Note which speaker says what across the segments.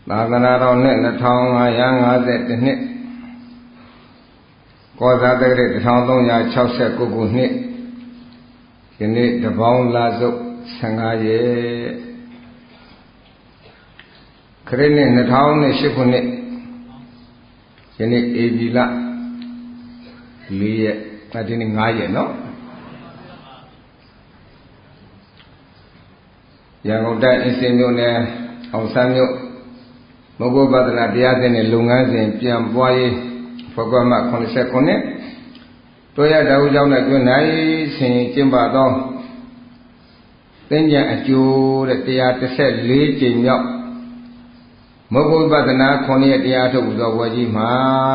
Speaker 1: သာသနာတော်နှစ်2550နှစ်ကောဇာတက္ကရာ1369ခုနှစ်ယနေ့တပေါင်းလာစုပ်15ရက်ခရစ်နှစ်2008ခုနှစ်ယနေ့ဧပြီလ4ရက်ဒီနေ့5ရက်နော်ရန်ကုန်တိုင်းအင်းစိန်မြို့နယ်အောင်ဆန်းမြို့မဂ္ဂပဒနာတရားသင်တဲ့လုပ်ငန်းစဉ်ပြန်ပွားရေးဖော်ကွမှ89နှစ်တို့ရတအုပ်ကျောင်းနဲ့တွင်၌ဆင်ကျင်းပသောသင်္ကြန်အကျိုးတဲ့114ကြိမ်မြောက်မဂ္ဂပဒနာ9ရက်တရားထုတ်သောဝါကြီးမှာ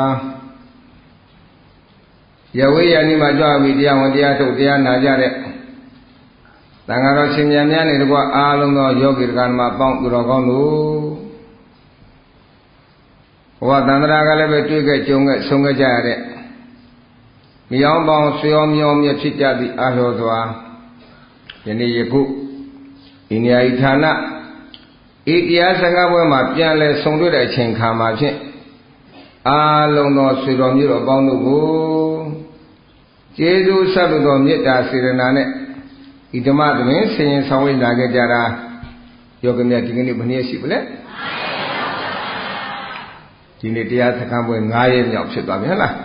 Speaker 1: ရဝေးရဏီမှာကြွပြီးတရားဝင်တရားထုတ်တရားနာကြတဲ့သံဃာတော်ရှင်များများနဲ့တကွအားလုံးသောယောဂီတရားဓမ္မပေါင်းသူတော်ကောင်းတို့ဘဝတန္တရာကလည်းပဲတွေ့ခဲ့ကြုံခဲ့ဆုံးခဲ့ကြရတဲ့မြောင်းပေါင်းဆွေရောမြောင်းမြတ်ဖြစ်ကြသည့်အာလျော်စွာယနေ့ယခုဤနေရာဤဌာနဤတရားစကားပွဲမှာပြန်လဲဆုံတွေ့တဲ့အချိန်ခါမှာဖြင့်အားလုံးသောဆွေတော်မျိုးတော်ပေါင်းတို့ကိုကျေးဇူးဆက်လို့သောမေတ္တာစေတနာနဲ့ဤဓမ္မသမင်ဆင်ရင်ဆောင်ဝေးလာခဲ့ကြတာယောဂမြတ်ဒီကနေ့ဘယ်နည်းရှိပလဲဒီနေ့တရားစခန်းပွဲ9ရက်မြောက်ဖြစ်သွားပြီဟုတ်လား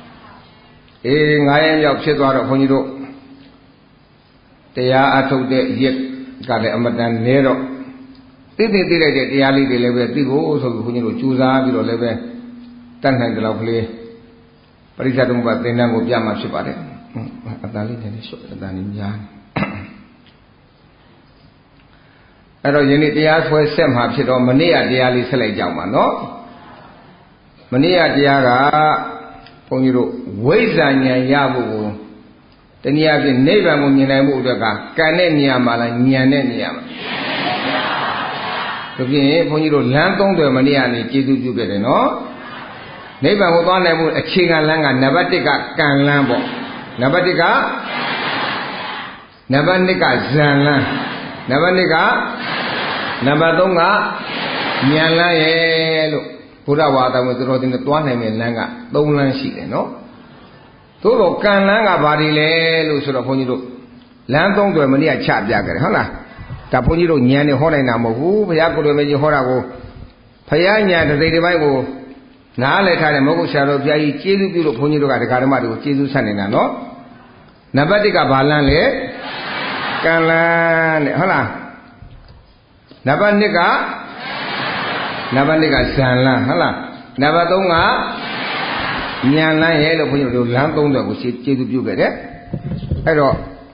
Speaker 1: 9ရက်မြောက်ဖြစ်သွားတော့ခွန်ကြီးတို့တရားအထုတ်တဲ့ရက်ကလည်းအမတန်နည်းတော့သိလိုက်တဲ့တရားလေးတွေလည်းပဲသိဖို့ဆိုပြီးခွန်ကြီးတို့ကြိုးစားပြီးတော့လည်းပဲတတ်နိုင်တဲ့လောက်ကလေးပရိစ္ဆေသမုပ္ပါသင်္นานကိုပြမှာဖြစ်ပါတယ်အတန်လေးနဲ့ရှော့အတန်လေးများအဲ့တော့ယနေ့တရားဆွဲဆက်မှာဖြစ်တော့မနေ့ကတရားလေးဆက်လိုက်ကြအောင်ပါနော်မနေ့ကတရားကဘုန်းကြီးတို့ဝိဇ္ဇာဉာဏ်ရဖို့ကိုတနည်းအားဖြင့်နိဗ္ဗာန်ကိုမြင်နိုင်မှုအတွက်ကကံနဲ့ဉာဏ်မှာလားဉာဏ်နဲ့ဉာဏ်မှာဒါဖြင့်ဘုန်းကြီးတို့လမ်းသုံးတယ်မနေ့ကနေကျေးဇူးပြုခဲ့တယ်နော်နိဗ္ဗာန်ကိုသွားနိုင်မှုအခြေခံလမ်းကနံပါတ်1ကကံလမ်းပေါ့နံပါတ်1ကနံပါတ်2ကဇံလမ်းနံပါတ်2ကနံပါတ်3ကဉာဏ်လမ်းရဲ့လို့ဘုရားဝါဒဝင်တော်တင်သွားနိုင်မယ့်လမ်းက3လမ်းရှိတယ်နော်သို့တော့ကံလမ်းကဘာတွေလဲလို့ဆိုတော့ဘုန်းကြီးတို့လမ်း3တွေမနေ့ကချပြခဲ့တယ်ဟုတ်လားဒါဘုန်းကြီးတို့ဉာဏ်နဲ့ဟောနိုင်တာမဟုတ်ဘူးဘုရားကိုယ်တော်မြတ်ကြီးဟောတာကိုဘုရားဉာဏ်တစ်စိတ်တစ်ပိုင်းကိုနားလည်ထားတဲ့မဟုတ်ဆရာတော်ဘုရားကြီးကျေးဇူးပြုလို့ဘုန်းကြီးတို့ကဒကာဓမ္မတွေကိုကျေးဇူးဆက်နေတာနော်နံပါတ်1ကဘာလမ်းလဲကံလမ်းတဲ့ဟုတ်လားနံပါတ်2ကဇံလမ်းဟုတ်လားနံပါတ်3ကဉာဏ်လမ်းရဲ့လို့ဘုန်းကြီးတို့လမ်း30ကိုကျေးဇူးပြုခဲ့တယ်အဲ့တော့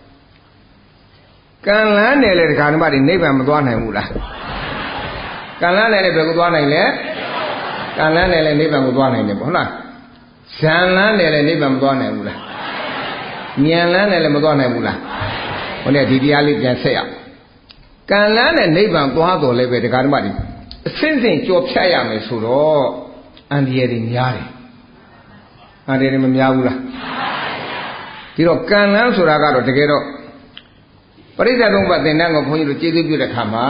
Speaker 1: ကံလမ်းနယ်လေဒကာဓမ္မတွေနိဗ္ဗာန်မသွားနိုင်ဘူးလားကံလမ်းနယ်လေဘယ်ကိုသွားနိုင်လဲကံလမ်းနယ်လေနိဗ္ဗာန်ကိုသွားနိုင်တယ်ပေါ့ဟုတ်လားဇံလမ်းနယ်လေနိဗ္ဗာန်မသွားနိုင်ဘူးလားဉာဏ်လမ်းနယ်လေမသွားနိုင်ဘူးလားဟိုနေ့ဒီတရားလေးပြန်ဆက်ရအောင်ကံလမ်းနဲ့နိဗ္ဗာန်သွားတော်လဲပဲဒကာဓမ္မတွေအစင်းစင်ကြော်ဖြတ်ရမယ်ဆိုတော့အန္တရာယ်တွေများတယ်အန္တရာယ်တွေမများဘူးလားဒီတော့ကံလမ်းဆိုတာကတော့တကယ်တော့ပရိစ္ဆေသမုပ္ပါသင်္นานကိုဘုန်းကြီးတို့ကျေးဇူးပြုတဲ့ခါမှာ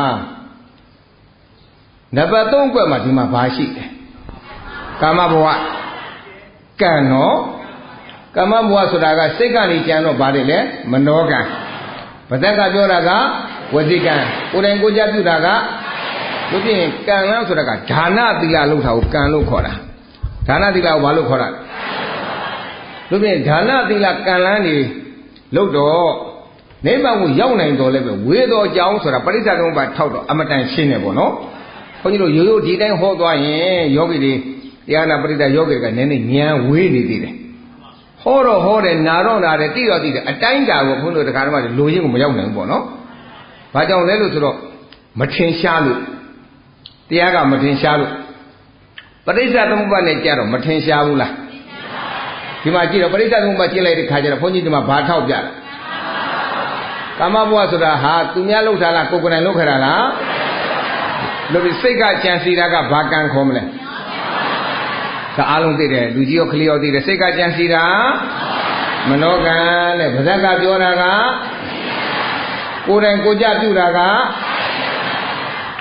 Speaker 1: နံပါတ်3အကွက်မှာဒီမှာဘာရှိလဲကာမဘဝကံနော်ကာမဘဝဆိုတာကစိတ်ကနေကြံတော့ဘာတွေလဲမနောကံဗဒက်ကပြောတာကဝစီကံကိုယ်တိုင်ကိုယ်ကြပြုတာကတို့ဖြင့်ကံလမ်းဆိုတာကဒါနသီလလုပ်တာကိုကံလို့ခေါ်တာဒါနသီလကိုဘာလို့ခေါ်တာတို့ဖြင့်ဒါနသီလကံလမ်းနေလုပ်တော့နိဗ္ဗာန်ကိုရောက်နိုင်တော်လဲပဲဝေတော်ကြောင်းဆိုတာပရိစ္ဆေသမုပ္ပါထောက်တော့အမတန်ရှင်းတယ်ပေါ့နော်ဘုန်းကြီးတို့ရိုးရိုးဒီတိုင်းဟောသွားရင်ယောဂီတွေတရားနာပရိသတ်ယောဂီတွေကနည်းနည်းဉာဏ်ဝေးနေသေးတယ်ဟောတော့ဟောတယ်နာတော့နာတယ်တိတော့တိတယ်အတိုင်းတာကိုဘုန်းကြီးတို့တရားဓမ္မတွေလိုရင်းကိုမရောက်နိုင်ဘူးပေါ့နော်ဘာကြောင့်လဲလို့ဆိုတော့မထင်ရှားလို့တရားကမထင်ရှားလို့ပရိစ္ဆေသမုပ္ပါနဲ့ကြတော့မထင်ရှားဘူးလားဒီမှာကြည့်တော့ပရိစ္ဆေသမုပ္ပါကြည့်လိုက်တဲ့ခါကျတော့ဘုန်းကြီးဒီမှာဘာထောက်ပြတာကာမဘဝဆိုတာဟာသူများလှုပ်တာလားကိုယ်ကိုယ်တိုင်လှုပ်ခါတာလားလို့ဒီစိတ်ကကြံစီတာကဘာကံခေါ်မလဲဒါအားလုံးသိတယ်လူကြီးရောကလေးရောသိတယ်စိတ်ကကြံစီတာမနောကံတဲ့ဗဇက်ကပြောတာကကိုယ်တိုင်ကိုကြပြုတာက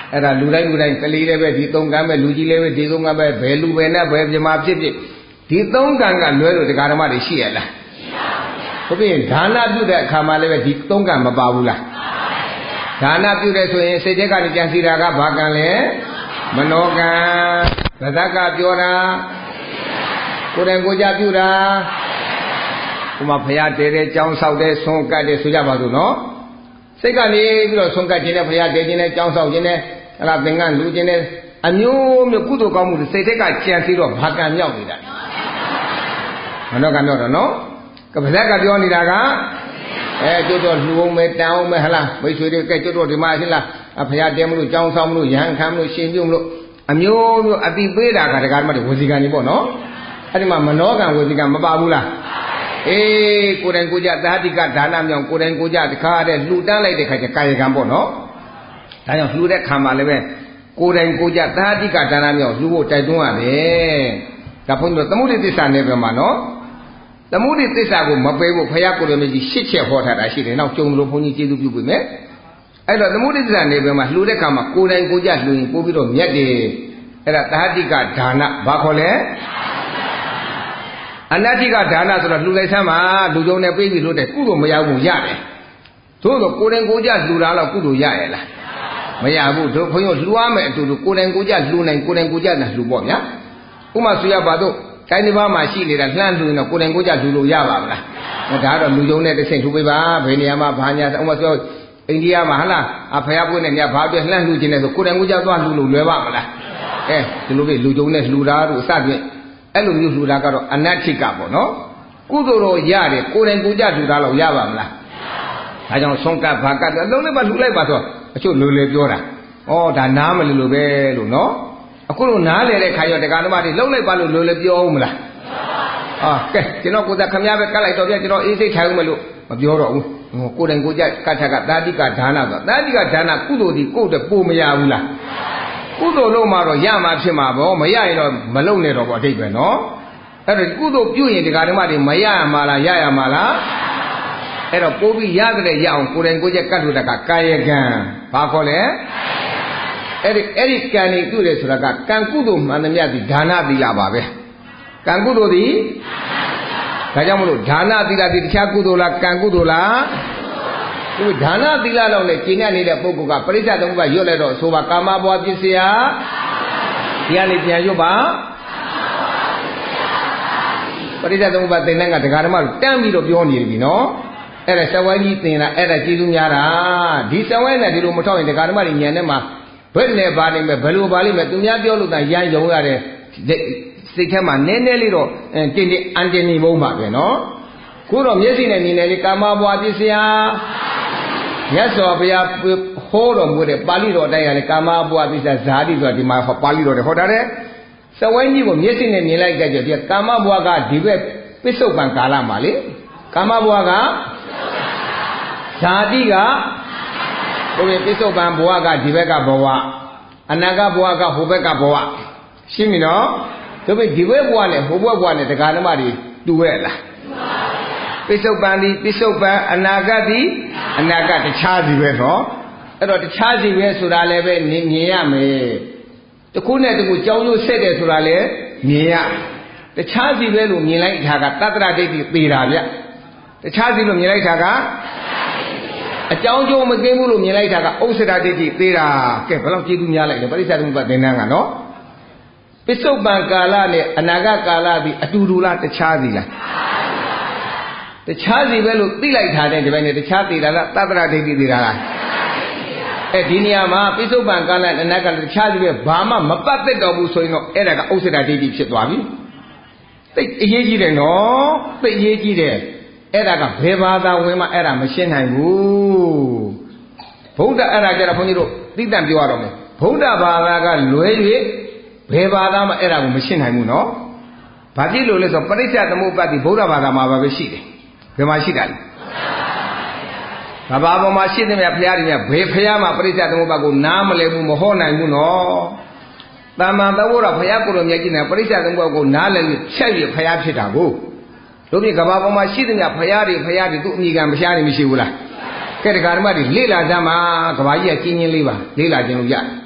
Speaker 1: အဲ့ဒါလူတိုင်းကလေးလည်းပဲဒီ3ကံပဲလူကြီးလည်းပဲဒီ3ကံပဲဘယ်လူပဲနဲ့ဘယ်ပြမဖြစ်ဖြစ်ဒီ3ကံကလွဲလို့တရားဓမ္မတွေရှိရလားရှိပါဘူးဗျာဟုတ်ပြီဒါနပြုတဲ့အခါမှာလည်းပဲဒီ3ကံမပါဘူးလားဒါနပြုတဲ့ဆိုရင်စိတ်ထဲကနေကြံစီတာကဘာကံလဲမနောကံဗဒကပြောတာကိုယ်တိုင်ကိုယ်ကြပြုတာဥမာဖရာတဲတဲ့ကြောင်းဆောက်တဲ့ဆွန့်ကတ်တဲ့ဆိုကြပါစို့နော်စိတ်ကနေပြီးတော့ဆွန့်ကတ်ခြင်းနဲ့ဖရာတဲခြင်းနဲ့ကြောင်းဆောက်ခြင်းနဲ့အဲ့ဒါသင်္ကန်းလူခြင်းနဲ့အမျိုးမျိုးကုသိုလ်ကောင်းမှုတွေစိတ်ထက်ကကြံစီတော့ဘာကံမြောက်နေတာမနောကံမြောက်တော့နော်ကဗဇက်ကပြောနေတာကကျွတ်တော့လှူအောင်မယ်တန်အောင်မယ်ဟလားမိတ်ဆွေတွေကကျွတ်တော့ဒီမှာရှိလားဖရာတဲမလို့ကြောင်းဆောက်မလို့ရဟန်းခံမလို့ရှင်ပြုံမလို့အမျိုးမျိုးအတိပေးတာကတရားဓမ္မတွေဝစီကံကြီးပေါ့နော်အဲ့ဒီမှာမနောကံဝစီကံမပါဘူးလားအေးကိုယ်တိုင်ကိုကြသာတိကဒါနမြောင်ကိုယ်တိုင်ကိုကြတခါတဲ့လှူတန်းလိုက်တဲ့ခါကျကာယကံပေါ့နော်ဒါကြောင့်လှူတဲ့ခါမှာလည်းပဲကိုယ်တိုင်ကိုကြသာတိကဒါနမြောင်လှူဖို့တိုက်တွန်းရတယ်ဒါဘုန်းကြီးတို့သမုဒိသစ္စာနယ်ပယ်မှာနော်သမုဒိသစ္စာကိုမပယ်ဖို့ဘုရားကိုယ်တော်မြတ်ကြီး၈ချက်ဟောထားတာရှိတယ်နောက်ကြုံလို့ဘုန်းကြီးကျေးဇူးပြုပေးမယ်အဲ့တော့သမုဒိသစ္စာနယ်ပယ်မှာလှူတဲ့ခါမှာကိုယ်တိုင်ကိုကြလှူရင်ပို့ပြီးတော့မြတ်တယ်အဲ့ဒါသာတိကဒါနဘာခေါ်လဲအနတ္တိကဒါနဆိုတော့လှူလိုက်ဆမ်းမှာလူကြုံနဲ့ပြေးပြီးလို့တဲ့ကုသိုလ်မရဘူးရတယ်သို့တော့ကိုယ်တိုင်ကိုကြလှူတာတော့ကုသိုလ်ရရဲ့လားမရဘူးတို့ဘုန်းကြီးလှူရမယ်အတူတူကိုယ်တိုင်ကိုကြလှူနိုင်ကိုယ်တိုင်ကိုကြလှူပေါ့ဗျာဥမာဆိုရပါတော့တိုင်းတစ်ပါးမှာရှိနေတာလှမ်းလှူရင်တော့ကိုယ်တိုင်ကိုကြလှူလို့ရပါမလားဒါကတော့လူကြုံနဲ့တစ်ဆင့်လှူပေးပါဘယ်နေရာမှာဘာညာဥမာဆိုအိန္ဒိယမှာဟလားဖယားပွင့်နဲ့ညဘာအတွက်လှမ်းလှူခြင်းလဲဆိုကိုယ်တိုင်ကိုကြသွားလှူလို့လွယ်ပါမလားဒီလိုပဲလူကြုံနဲ့လှူတာတို့အစပြည့်အဲ့လိုမျိုးလှူတာကတော့အနတ္ထိကပေါ့နော်ကုသိုလ်တော့ရတယ်ကိုယ်တိုင်ကိုကြလှူတာတော့ရပါမလားဒါကြောင့်ဆုံးကပ်ဘာကပ်အလုံးလေးပါလှူလိုက်ပါဆိုအချို့လိုလေပြောတာဩဒါနားမလို့ပဲလို့နော်အခုလိုနားလေတဲ့ခါရောတရားဓမ္မတွေလှုပ်လိုက်ပါလို့လိုလေပြောအောင်မလားကဲကျွန်တော်ကိုယ်သာခမည်းပဲကတ်လိုက်တော့ပြကျွန်တော်အေးစိတ်ထိုင်ဦးမလို့မပြောတော့ဘူးကိုယ်တိုင်ကိုကြကတ်ထက်ကသာတိကဒါနဆိုသာတိကဒါနကုသိုလ်ဒီကိုယ့်တပို့မရဘူးလားကုသိုလ်လို့မှတော့ရမှာဖြစ်မှာပေါ့မရရင်တော့မလုံနဲ့တော့ပေါ့အတိတ်ပဲနော်အဲ့တော့ကုသိုလ်ပြုရင်တရားဓမ္မတွေမရရမှာလားရရမှာလားအဲ့တော့ပို့ပြီးရတဲ့ရအောင်ကိုယ်တိုင်ကိုယ်ကျက်ကတ်လို့တာကကာယကံဘာခေါ်လဲအဲ့ဒီကံတွေပြုတယ်ဆိုတာကကံကုသိုလ်မှန်သမျှဒီဒါနသီလပါပဲကံကုသိုလ်ဒီဒါကြောင့်မလို့ဒါနသီလဒီတခြားကုသိုလ်လားကံကုသိုလ်လားဒီဒါနသီလတော့လေကျင့်နေတဲ့ပုဂ္ဂိုလ်ကပရိစ္ဆေသမုပ္ပါရွတ်လိုက်တော့ဆိုပါကာမဘဝပစ္စယဒီကနေပြန်ရွတ်ပါပရိစ္ဆေသမုပ္ပါသင်တဲ့ကဒကာဓမ္မတို့တန်းပြီးတော့ပြောနေပြီနော်အဲ့ဒါစဝိုင်းကြီးသင်တာအဲ့ဒါကျေးဇူးများတာဒီစဝိုင်းနဲ့ဒီလိုမထောက်ရင်ဒကာဓမ္မတွေညံထဲမှာဘယ်နဲ့ပါလိမ့်မယ်ဘယ်လိုပါလိမ့်မယ်သူများပြောလို့သာရမ်းယုံရတဲ့စိတ်ထဲမှာနည်းနည်းလေးတော့တင်းတင်းအန်တင်းနေဖို့ပါပဲနော်ခုတော့မျက်စိနဲ့မြင်တယ်လေကာမဘဝပစ္စယမြတ်စွာဘုရားဟောတော်မူတဲ့ပါဠိတော်တိုင်းရတယ်ကာမဘဝပစ္စယဇာတိဆိုတာဒီမှာပါဠိတော်တွေဟောတာတဲ့စဝိုင်းကြီးကိုမျက်စိနဲ့မြင်လိုက်ကြကြဒီကာမဘဝကဒီဘက်ပစ္စုပန်ကာလမှာလေကာမဘဝကဇာတိကဘုရားပစ္စုပန်ဘဝကဒီဘက်ကဘဝအနာဂတ်ဘဝကဟိုဘက်ကဘဝရှင်းပြီနော်ဒါပေမဲ့ဒီဘက်ဘဝနဲ့ဟိုဘက်ဘဝနဲ့တရားဓမ္မတွေတူရဲ့လားပစ္စုပန်ဒီပစ္စုပန်အနာဂတ်ဒီအနာဂတ်တခြားစီပဲနော်အဲ့တော့တခြားစီပဲဆိုတာလည်းပဲမြင်ရမယ်တခုနဲ့တခုကြောင်းကျိုးဆက်တယ်ဆိုတာလည်းမြင်ရတခြားစီပဲလို့မြင်လိုက်တာကတတ္တရဒိဋ္ဌိပေတာဗျတခြားစီလို့မြင်လိုက်တာကအကြောင်းကျိုးမကင်းဘူးလို့မြင်လိုက်တာကဥစ္စာဒိဋ္ဌိသေးတာကဲဘယ်လောက်ကျေးဇူးများလိုက်လဲပရိစ္ဆေသမုပ္ပါသင်္นานကနော်ပစ္စုပန်ကာလနဲ့အနာဂတ်ကာလဒီအတူတူလားတခြားစီလားတခြားစီပဲလို့သိလိုက်တာတဲ့ဒီဘက်နဲ့တခြားသေးတာလားသတ္တရဒိဋ္ဌိသေးတာလားဒီနေရာမှာပစ္စုပန်ကာလအနာဂတ်တခြားစီပဲဘာမှမပတ်သက်တော့ဘူးဆိုရင်တော့အဲ့ဒါကဥစ္စာဒိဋ္ဌိဖြစ်သွားပြီသိအရေးကြီးတယ်နော်သိအရေးကြီးတယ်အဲ့ဒါကဘယ်ဘာသာဝင်မှအဲ့ဒါမရှင်းနိုင်ဘူးဗုဒ္ဓအဲ့ဒါကြတော့ဘုန်းကြီးတို့သိတတ်ပြောရတော့မယ်ဗုဒ္ဓဘာသာကလွဲ၍ဘယ်ဘာသာမှအဲ့ဒါကိုမရှင်းနိုင်ဘူးနော်ဘာဖြစ်လို့လဲဆိုတော့ပရိစ္ဆေသမုပ္ပါတိဗုဒ္ဓဘာသာမှာပဲရှိတယ်ဘယ်မှာရှိတာလဲဘာဘာပေါ်မှာရှိတယ်မြတ်ဘုရားတွေမြတ်ဘယ်ဘုရားမှာပရိစ္ဆေသမုပ္ပါကိုနားမလဲဘူးမဟောနိုင်ဘူးနော်တမ္မာသဘောတော်ဘုရားကိုယ်တော်မြတ်ကြီးနဲ့ပရိစ္ဆေသမုပ္ပါကိုနားလဲပြီးချက်ရဘုရားဖြစ်တာကိုတို့ဒီကဘာပေါ်မှာရှိတယ်မြတ်ဘုရားတွေသူ့အမိကံဘုရားတွေမရှိဘူးလားကဲတရားဓမ္မတွေလေ့လာကြမှာကဘာကြီးကကျင်းချင်းလေးပါလေ့လာခြင်းလို့ရတယ်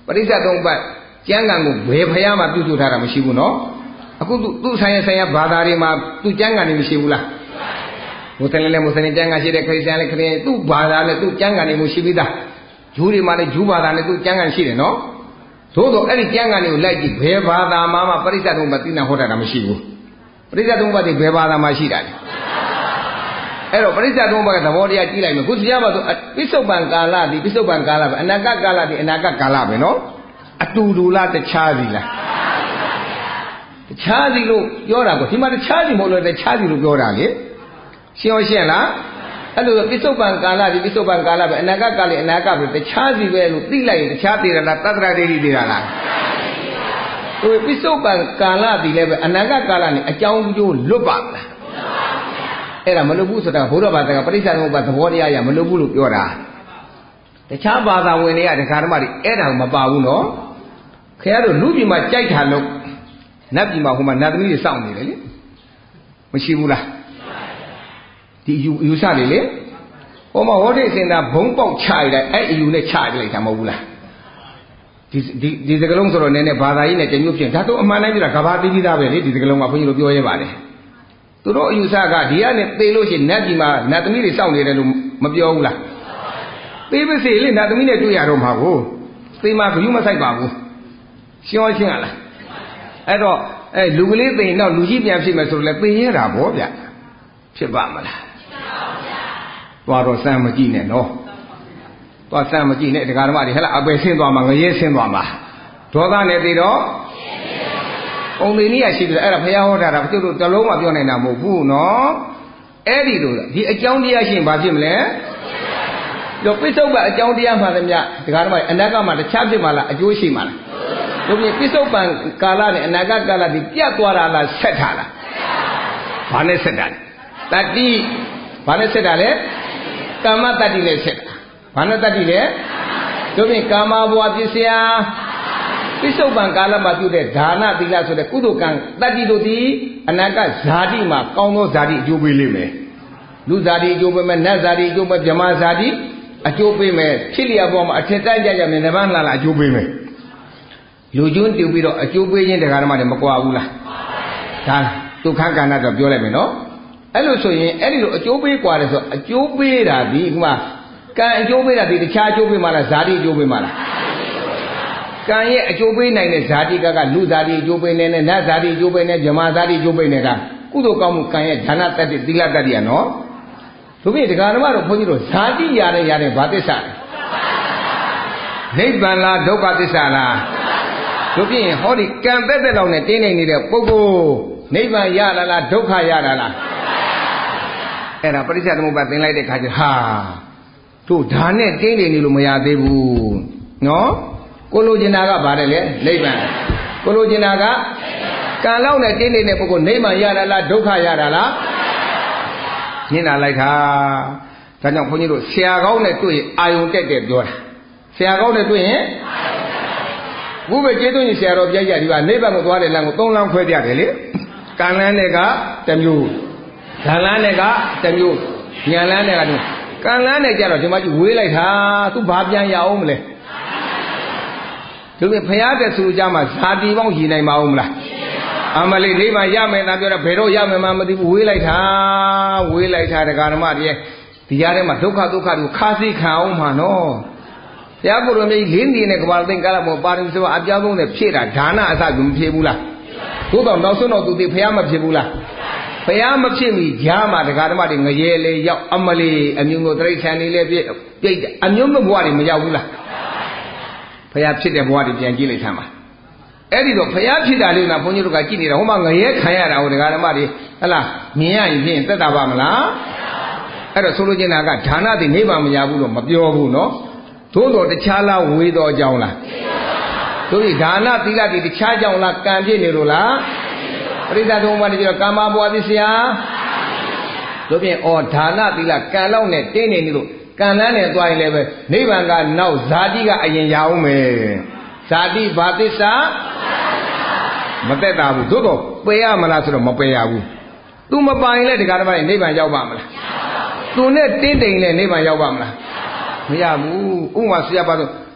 Speaker 1: ပရိစ္ဆေသုံးပတ်ကျမ်းဂန်ကိုဘယ်ဖျားမှပြုစုထားတာမရှိဘူးနော်အခုသူ့ဆိုင်ရဘာသာတွေမှာသူ့ကျမ်းဂန်တွေမရှိဘူးလားမွတ်စလင်လည်းမွတ်စလင်ကျမ်းဂန်ရှိတယ်ခရစ်ယာန်လည်းခရစ်ယာန်သူ့ဘာသာနဲ့သူ့ကျမ်းဂန်တွေမရှိပြီးသားဂျူးတွေမှာလည်းဂျူးဘာသာနဲ့သူ့ကျမ်းဂန်ရှိတယ်နော်သို့တော့အဲ့ဒီကျမ်းဂန်တွေကိုလိုက်ကြည့်ဘယ်ဘာသာမှပရိစ္ဆေသုံးပတ်သိနာဟောတာမရှိဘူးပရိစ္ဆေသုံးပတ်တွေဘယ်ဘာသာမှရှိတာလဲအဲ့တော့ပရိစ္ဆေသုံးပတ်ကသဘောတရားကြည့်လိုက်မယ်ခုတရားပါဆိုပိဿုပန်ကာလဒီပိဿုပန်ကာလပဲအနာဂတ်ကာလဒီအနာဂတ်ကာလပဲနော်အတူတူလားတခြားစီလားတခြားစီလို့ပြောတာကိုဒီမှာတခြားစီမဟုတ်လို့တခြားစီလို့ပြောတာလေရှင်းရောရှင်းလားအဲ့လိုပိဿုပန်ကာလဒီပိဿုပန်ကာလပဲအနာဂတ်ကာလအနာဂတ်ပဲတခြားစီပဲလို့သိလိုက်ရင်တခြားသေးတာလားတတ္တရဒိဋ္ဌိသေးတာလားဟိုပိဿုပန်ကာလဒီလည်းပဲအနာဂတ်ကာလနဲ့အကြောင်းကျိုးလွတ်ပါလားအဲ့ဒါမလွတ်ဘူးဆိုတာဘုရားဘာသာကပရိစ္ဆေသမုပ္ပါသဘောတရားရမလွတ်ဘူးလို့ပြောတာတခြားဘာသာဝင်တွေကဒကာဓမ္မတွေအဲ့ဒါကိုမပါဘူးနော်ခင်ဗျားတို့လူပြည်မှာကြိုက်တာလို့နတ်ပြည်မှာဟိုမှာနတ်သမီးတွေစောင့်နေတယ်လေမရှိဘူးလားဒီယူဆလေလေဟိုမှာဟောတဲ့စင်တာဘုံပေါက်ချရလိုက်အဲ့အယူနဲ့ချရလိုက်တာမဟုတ်ဘူးလားဒီစကလုံးဆိုတော့နည်းနည်းဘာသာရေးနဲ့ကြညွတ်ဖြစ်ဒါတော့အမှန်တိုင်းပြတာကဘာသိပြီးသားပဲလေဒီစကလုံးကဘုန်းကြီးတို့ပြောရဲပါတယ်သူတို့အယူဆကဒီကနေသေလို့ရှိရင်နတ်ပြည်မှာနတ်သမီးတွေစောင့်နေတယ်လို့မပြောဘူးလားသေပါစေလေနတ်သမီးနဲ့တွေ့ရတော့မှာကိုသေမှာဂရုမစိုက်ပါဘူးရှင်းရှင်းရလားအဲ့တော့လူကလေးသိရင်တော့လူကြီးပြန်ဖြစ်မယ်ဆိုတော့လေသိရတာဗောဗျဖြစ်ပါမလားသွားတော့စမ်းမကြည့်နဲ့နော်သွားစမ်းမကြည့်နဲ့ဒကာဓမ္မတွေဟဲ့လားအပယ်ဆင်းသွားမှာငရဲဆင်းသွားမှာဒေါသနဲ့သိတော့ပုံသေးနည်းရရှိတယ်အဲ့ဒါဘုရားဟောတာဒါကျုပ်တို့တလုံးမှပြောနိုင်တာမဟုတ်ဘူးနော်အဲ့ဒီလိုဒီအကြောင်းတရားရှိရင်ဘာဖြစ်မလဲတော့ပိဿုပန်အကြောင်းတရားမှသမျှဒကာဓမ္မအနာဂတ်မှာတခြားဖြစ်မှာလားအကျိုးရှိမှာလားတို့ပြင်ပိဿုပန်ကာလနဲ့အနာဂတ်ကာလဒီပြတ်သွားတာလားဆက်ထားလားဘာနဲ့ဆက်တာလဲတတိဘာနဲ့ဆက်တာလဲကာမတတိနဲ့ဆက်တာဘာနဲ့တတိလဲတို့ပြင်ကာမဘဝပစ္စယပိဿုပန်ကာလမှာပြုတဲ့ဒါနသီလဆိုတဲ့ကုသိုလ်ကံတတိတို့ဒီအနာဂတ်ဇာတိမှာကောင်းသောဇာတိအကျိုးပေးလိမ့်မယ်လူဇာတိအကျိုးပေးမယ်နတ်ဇာတိအကျိုးပေးဗြဟ္မာဇာတိအကျိုးပေးမယ်ဖြစ်လျက်ပေါ်မှာအထက်တန်းကြကြမယ်နဗန်းလာအကျိုးပေးမယ်လူကျွန်းတူပြီးတော့အကျိုးပေးခြင်းတရားဓမ္မတွေမကွာဘူးလားဒါဒုက္ခကဏ္ဍတော့ပြောလိုက်မယ်နော်အဲ့လိုဆိုရင်အဲ့ဒီလိုအကျိုးပေးကွာတယ်ဆိုအကျိုးပေးတာဒီဥမာကံအကျိုးပေးတာဒီတခြားအကျိုးပေးမှလားဇာတိအကျိုးပေးမှလားကံရဲ့အကျိုးပေးနိုင်တဲ့ဇာတိကလူဇာတိအကျိုးပေးနေနဲ့နတ်ဇာတိအကျိုးပေးနေဗြဟ္မာဇာတိအကျိုးပေးနေတာကုသိုလ်ကောင်းမှုကံရဲ့ဒါနတတ္တိသီလတတ္တိရနော်တို့ပြင်တရားဓမ္မတို့ဘုန်းကြီးတို့ဇာတိရတဲ့ဘာသစ္စာနိဗ္ဗာန်လားဒုက္ခသစ္စာလားတို့ပြင်ဟောဒီကံသက်သက်လောက်နဲ့တင်းနေနေတဲ့ပုဂ္ဂိုလ်နိဗ္ဗာန်ရလာလားဒုက္ခရလာလားအဲ့ဒါပရိစ္ဆေသမုပ္ပါသင်လိုက်တဲ့ခါကျဟာတို့ဒါနဲ့တင်းနေလို့မရသေးဘူးနော်ကိုလိုချင်တာကပါတယ်လေနိဗ္ဗာန်ကိုလိုချင်တာကကံလောက်နဲ့တင်းနေတဲ့ပုဂ္ဂိုလ်နိဗ္ဗာန်ရလာလားဒုက္ခရတာလားညင်လာလိုက်တာဒါကြောင့်ခွန်ကြီးတို့ဆရာကောင်းနဲ့တွေ့ရင်အာယုံတက်တယ်ပြောတာဆရာကောင်းနဲ့တွေ့ရင်ဘုဘကျေးဇူးရှင်ဆရာတော်ပြည့်ရဒီပါနိဗ္ဗာန်ကိုသွားတဲ့လမ်းကို၃လမ်းခွဲပြတယ်လေကံလမ်းတွေကတစ်မျိုးဓာလမ်းတွေကတစ်မျိုးဉာဏ်လမ်းတွေကတစ်မျိုးကံလမ်းနဲ့ကြတော့ဒီမှာကြီးဝေးလိုက်တာသူဘာပြန်ရအောင်မလဲသူကဖျားတဲ့သူကြမှာဇာတိပေါင်းရည်နိုင်မအောင်မလားအမလေးနိဗ္ဗာန်ရမယ်သာပြောတော့ဘယ်တော့ရမယ်မှမသိဘူးဝေးလိုက်တာတရားဓမ္မတွေဒီကြားထဲမှာဒုက္ခကိုခါးစီခံအောင်မှာနော်ဘုရားကိုယ်တော်မြတ်ကြီး၄နေနဲ့ကဘာသိင်္ဂလာမောပါရမီဆိုအပြားဆုံးနဲ့ဖြည့်တာဒါနအစကမဖြည့်ဘူးလားသို့တော့နောက်ဆုံးတော့သူသိဘုရားမဖြည့်ဘူးလားဘုရားမဖြည့်မီကြားမှာတရားဓမ္မတွေငရဲလေရောက်အမလေးအမျိုးမျိုးတိရစ္ဆာန်တွေလည်းပြိတ်အမျိုးမျိုးဘဝတွေမရောက်ဘူးလားဘုရားဖြစ်တဲ့ဘဝတွေပြန်ကြည့်လိုက်သမ်းပါအဲ့ဒီတော့ဘုရားဖြစ်တာလေးကဘုန်းကြီးတို့ကကြည့်နေတာဟိုမှာငရဲခံရတာဟိုတရားဓမ္မတွေဟလားမြင်ရရင်ဖြင့်သက်တာပါမလားအဲ့တော့ဆိုလိုချင်တာကဒါနတွေနိဗ္ဗာန်မရဘူးလို့မပြောဘူးနော်သို့တော်တခြားလားဝေသောအကြောင်းလားတို့ဒီဒါနသီလတွေတခြားကြောင်းလားကံဖြစ်နေလို့လားပရိသတ်သုံးပါးတွေပြောကာမဘဝပစ္စယတို့ဖြင့်ဒါနသီလကံလောက်နဲ့တင်းနေလို့ကံလန်းနဲ့သွားရင်လည်းပဲနိဗ္ဗာန်ကနောက်ဇာတိကအရင်ရအောင်မယ်ဇာတိဘာသစ္စာမသက်တာဘူးသို့တော့ပယ်ရမလားဆိုတော့မပယ်ရဘူးသူမပိုင်လဲတရားဓမ္မနဲ့နိဗ္ဗာန်ရောက်ပါမလားသူနဲ့တင်းတိမ်လဲနိဗ္ဗာန်ရောက်ပါမလားမရဘူးဥပမာဆရာပါဆို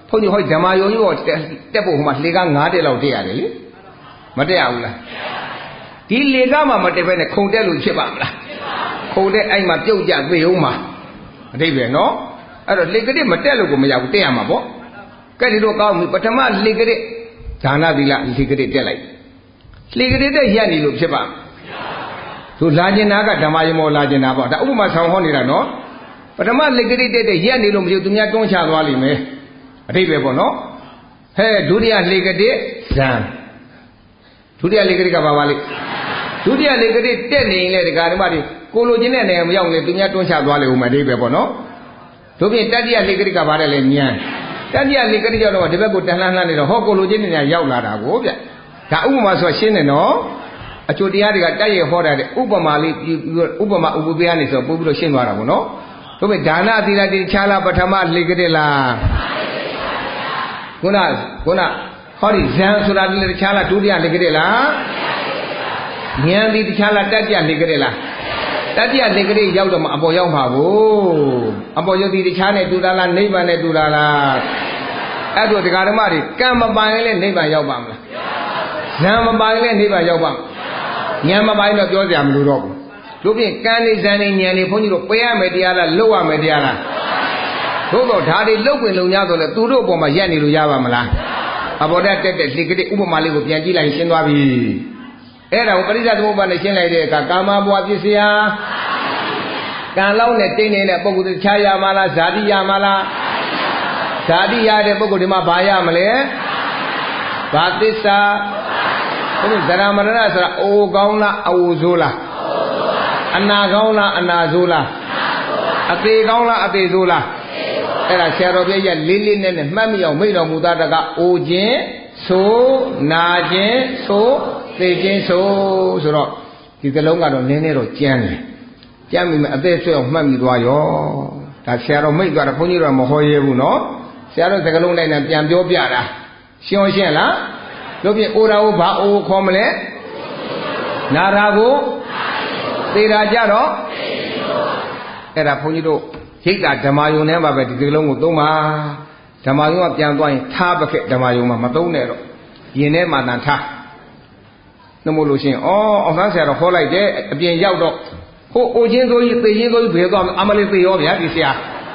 Speaker 1: ဘုန်းကြီးဟောဓမ္မယုံကြီးပေါ်တက်ဖို့ဟိုမှာလေကား9တက်လောက်တက်ရတယ်လေမတက်ရဘူးလားဒီလေကားမှမတက်ဘဲနဲ့ခုံတက်လို့ဖြစ်ပါမလားခုံတက်အဲ့မှာပြုတ်ကြသေအောင်မှာအတိတ်ပဲနော်အဲ့တော့လေကတိမတက်လို့ကိုမရဘူးတက်ရမှာပေါ့ကဲဒီတော့ကောင်းပြီပထမလေကတိဒါနသီလလေကတိတက်လိုက်လေကတိတက်ရက်နေလို့ဖြစ်ပါသူလာကျင်တာကဓမ္မယုံမောလာကျင်တာပေါ့ဒါဥပမာဆောင်ဟောနေတာနော်ပထမလေကတိတက်ရက်နေလို့မဖြစ်သူများတွန်းချသွားလိမ့်မယ်အတိတ်ပဲပေါ့နော်ဟဲ့ဒုတိယလေကတိဇံဒုတိယလေကတိကဘာပါလိဒုတိယလေကတိတက်နေရင်လေဒကာဓမ္မတွေကိုလိုချင်းတဲ့နေရာမရောက်နေသူများတွန်းချသွားလိမ့်ဦးမယ်အတိတ်ပဲပေါ့နော်တို့ပြင်တတိယလေကတိကဘာတဲ့လဲဉာဏ်တတိယလေကတိကြောင့်တော့ဒီဘက်ကိုတန်လှမ်းလှမ်းနေတော့ဟောကိုလိုချင်းနေရာရောက်လာတာကိုဗျဒါဥပမာဆိုရှင်းတယ်နော်အကျိုးတရားတွေကတိုက်ရဟောတာတဲ့ဥပမာလေးဥပမာဥပပယနေဆိုပို့ပြီးတော့ရှင်းသွားတာပေါ့နော်တို့ပြင်ဒါနသီလတိခြားလားပထမလေကတိလားခုနဟောဒီဇံဆိုတာဒီတခြားလားဒုတိယလေကတိလားဉာဏ်ဒီတခြားလားတတိယလေကတိလားတတိယလေကတိရောက်တော့မှအပေါ်ရောက်မှာကိုအပေါ်ရောက်ဒီတခြားနဲ့တူတာလားနိဗ္ဗာန်နဲ့တူတာလားအဲ့တော့တရားဓမ္မတွေကံမပိုင်လည်းနိဗ္ဗာန်ရောက်ပါမလားဇံမပိုင်လည်းနိဗ္ဗာန်ရောက်ပါဉာဏ်မပိုင်တော့ပြောစရာမလိုတော့ဘူးတို့ဖြင့်ကံနေဇံနေဉာဏ်နေဘုန်းကြီးတို့ပယ်ရမယ်တရားလားလုပ်ရမယ်တရားလားသို့တော့ဓာတ်တွေလုတ်ဝင်လုံရတော့လေသူတို့အပေါ်မှာရက်နေလို့ရပါမလားအပေါ်တက်လေကတိဥပမာလေးကိုပြန်ကြည့်လိုက်ရှင်းသွားပြီအဲ့ဒါကိုပရိစ္ဆေသမုပ္ပါနဲ့ရှင်းလိုက်တဲ့အခါကာမဘဝပစ္စယကံလောက်နဲ့တိတ်နေတဲ့ပုဂ္ဂိုလ်တခြားရမှာလားဇာတိရမှာလားဇာတိရတဲ့ပုဂ္ဂိုလ်ဒီမှာဘာရမလဲဘာသစ္စာဘုရားဇရာမရဏဆိုတာအိုကောင်းလားအဝူဆိုးလားအနာကောင်းလားအနာဆိုးလားအသေးကောင်းလားအသေးဆိုးလားအဲ့ဒါဆရာတော်ပြည့်ရလေးလေးနဲ့မှတ်မိအောင်မိတော်မူသားတကအိုခြင်းဆိုနာခြင်းဆိုသိခြင်းဆိုတော့ဒီကလုံးကတော့နည်းနည်းတော့ကြမ်းတယ်ကြမ်းပြီမဲ့အသက်ဆွဲအောင်မှတ်မိသွားရောဒါဆရာတော်မိတ်သွားတော့ဘုန်းကြီးတို့မဟောရဲဘူးနော်ဆရာတော်စကလုံးလိုက်နဲ့ပြန်ပြောပြတာရှင်းရှင်းလားတို့ပြင်အိုရာကိုဘာအိုခေါ်မလဲနာရာကိုသေတာကြတော့အဲ့ဒါဘုန်းကြီးတို့ရိတ်တာဓမ္မယုံထဲမှာပဲဒီစကလုံးကိုသုံးပါဓမ္မယုံကပြန်သွားရင်ထားပခက်ဓမ္မယုံမှာမသုံးနဲ့တော့ရင်ထဲမှာတန်ထားနှမို့လို့ရှိရင်အောင်ဆန်းဆရာတော်ဟောလိုက်တယ်အပြင်ရောက်တော့ဟိုအိုချင်းဆိုကြီးသေချင်းဆိုကြီးဘယ်သွားအမလေးသေရောဗျာဒီဆရာ